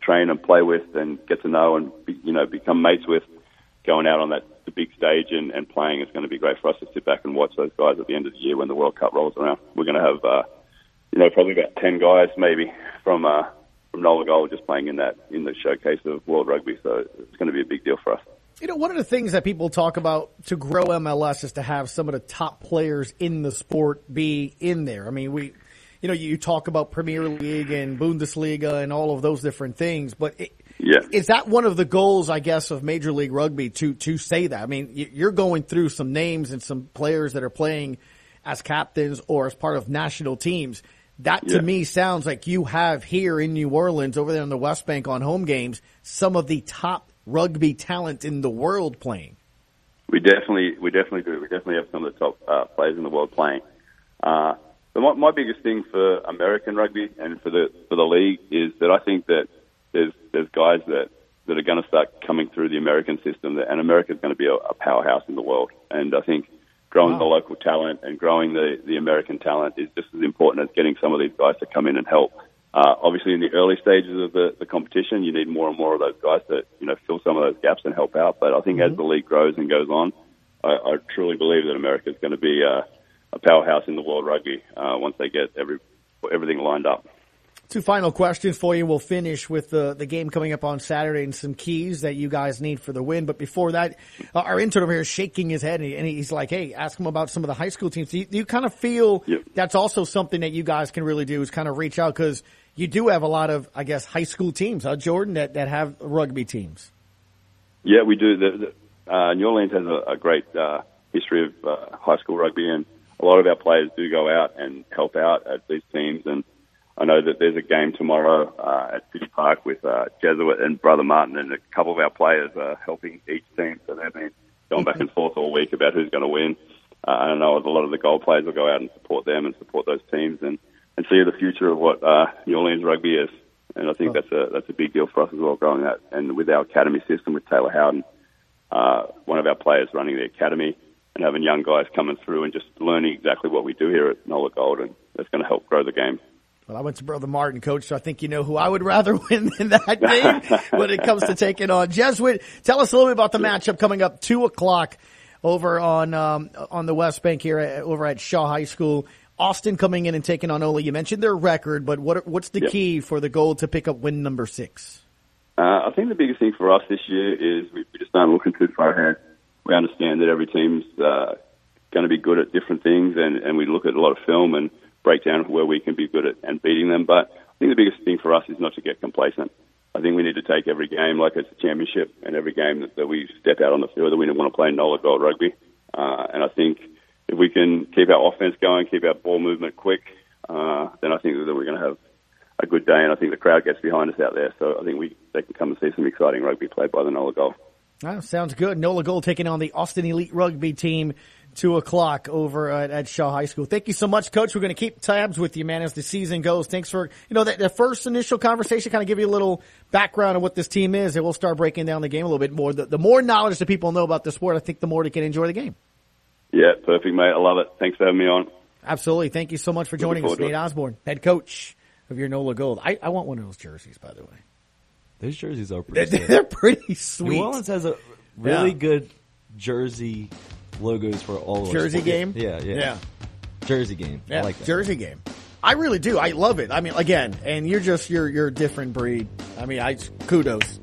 train and play with and get to know and, be, you know, become mates with, going out on that the big stage and, and playing is going to be great for us to sit back and watch those guys at the end of the year when the World Cup rolls around. We're going to have, uh, you know, probably about ten guys maybe from uh, from Nola Gold just playing in that in the showcase of World Rugby. So it's going to be a big deal for us. You know, one of the things that people talk about to grow M L S is to have some of the top players in the sport be in there. I mean, we, you know, you talk about Premier League and Bundesliga and all of those different things, but it, yeah. Is that one of the goals, I guess, of Major League Rugby to, to say that? I mean, you're going through some names and some players that are playing as captains or as part of national teams. That to yeah. me sounds like you have here in New Orleans over there on the West Bank on home games, some of the top rugby talent in the world playing. We definitely, we definitely do. We definitely have some of the top uh, players in the world playing. Uh, but my, my biggest thing for American rugby and for the, for the league is that I think that There's there's guys that, that are going to start coming through the American system, that, and America's going to be a, a powerhouse in the world. And I think growing wow. the local talent and growing the, the American talent is just as important as getting some of these guys to come in and help. Uh, obviously, in the early stages of the, the competition, you need more and more of those guys to you know fill some of those gaps and help out. But I think mm-hmm. as the league grows and goes on, I, I truly believe that America is going to be uh, a powerhouse in the world rugby uh, once they get every everything lined up. Two final questions for you. We'll finish with the, the game coming up on Saturday and some keys that you guys need for the win. But before that, uh, our intern over here is shaking his head, and, he, and he's like, hey, ask him about some of the high school teams. Do you, do you kind of feel yep. that's also something that you guys can really do is kind of reach out? Because you do have a lot of, I guess, high school teams, huh, Jordan, that, that have rugby teams. Yeah, we do. The, the, uh, New Orleans has a, a great uh, history of uh, high school rugby, and a lot of our players do go out and help out at these teams. And I know that there's a game tomorrow uh, at City Park with uh, Jesuit and Brother Martin, and a couple of our players are helping each team. So they've been going back and forth all week about who's going to win. Uh, I know a lot of the gold players will go out and support them and support those teams and, and see the future of what uh, New Orleans rugby is. And I think that's a that's a big deal for us as well, growing that. And with our academy system with Taylor Howden, uh, one of our players running the academy, and having young guys coming through and just learning exactly what we do here at Nola Gold, and that's going to help grow the game. Well, I went to Brother Martin, Coach, so I think you know who I would rather win in that game when it comes to taking on Jesuit. Tell us a little bit about the matchup coming up two o'clock over on um, on the West Bank here at, over at Shaw High School. Austin coming in and taking on Ola. You mentioned their record, but what what's the yep. key for the Gold to pick up win number six? Uh, I think the biggest thing for us this year is we just aren't looking too far ahead. We understand that every team's uh, going to be good at different things, and, and we look at a lot of film and break down where we can be good at and beating them. But I think the biggest thing for us is not to get complacent. I think we need to take every game like it's a championship, and every game that, that we step out on the field that we want to play Nola Gold rugby. Uh, and I think if we can keep our offense going, keep our ball movement quick, uh, then I think that we're going to have a good day. And I think the crowd gets behind us out there. So I think we they can come and see some exciting rugby played by the Nola Gold. Oh, sounds good. Nola Gold taking on the Austin Elite Rugby team. Two o'clock over at, at Shaw High School. Thank you so much, Coach. We're going to keep tabs with you, man, as the season goes. Thanks for, you know, that the first initial conversation, kind of give you a little background of what this team is, and we'll start breaking down the game a little bit more. The, the more knowledge that people know about the sport, I think the more they can enjoy the game. Yeah, perfect, mate. I love it. Thanks for having me on. Absolutely. Thank you so much for joining us, Nate Osborne, head coach of your Nola Gold. I, I want one of those jerseys, by the way. Those jerseys are pretty They're, they're pretty sweet. New Orleans has a really yeah. good jersey logos for all of Jersey game? Yeah, yeah. Yeah. Jersey game. Yeah, I like that. Jersey game. I really do. I love it. I mean, again, and you're just, you're, you're a different breed. I mean, I, kudos.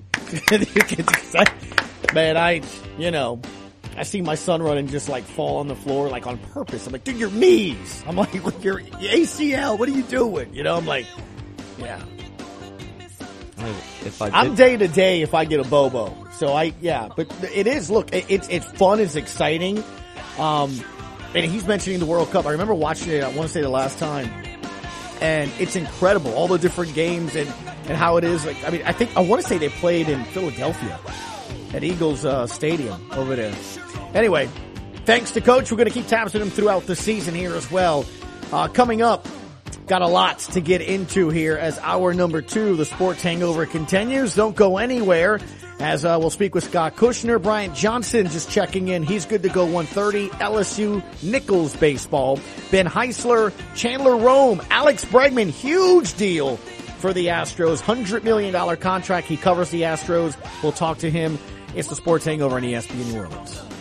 Man, I, you know, I see my son run and just like fall on the floor like on purpose. I'm like, dude, your knees. I'm like, your A C L, what are you doing? You know, I'm like, yeah. If I I'm day to day if I get a Bobo. So I, yeah, but it is, look, it, it's, it's fun, it's exciting. Um, and he's mentioning the World Cup. I remember watching it, I want to say the last time, and it's incredible, all the different games and, and how it is. Like, I mean, I think, I want to say they played in Philadelphia at Eagles uh, Stadium over there. Anyway, thanks to Coach. We're going to keep tabs with him throughout the season here as well. Uh, coming up, got a lot to get into here as hour number two, the Sports Hangover continues. Don't go anywhere as uh, we'll speak with Scott Kushner. Bryant Johnson just checking in. He's good to go one thirty. L S U Nichols baseball. Ben Heisler, Chandler Rome, Alex Bregman, huge deal for the Astros. one hundred million dollars contract. He covers the Astros. We'll talk to him. It's the Sports Hangover on E S P N New Orleans.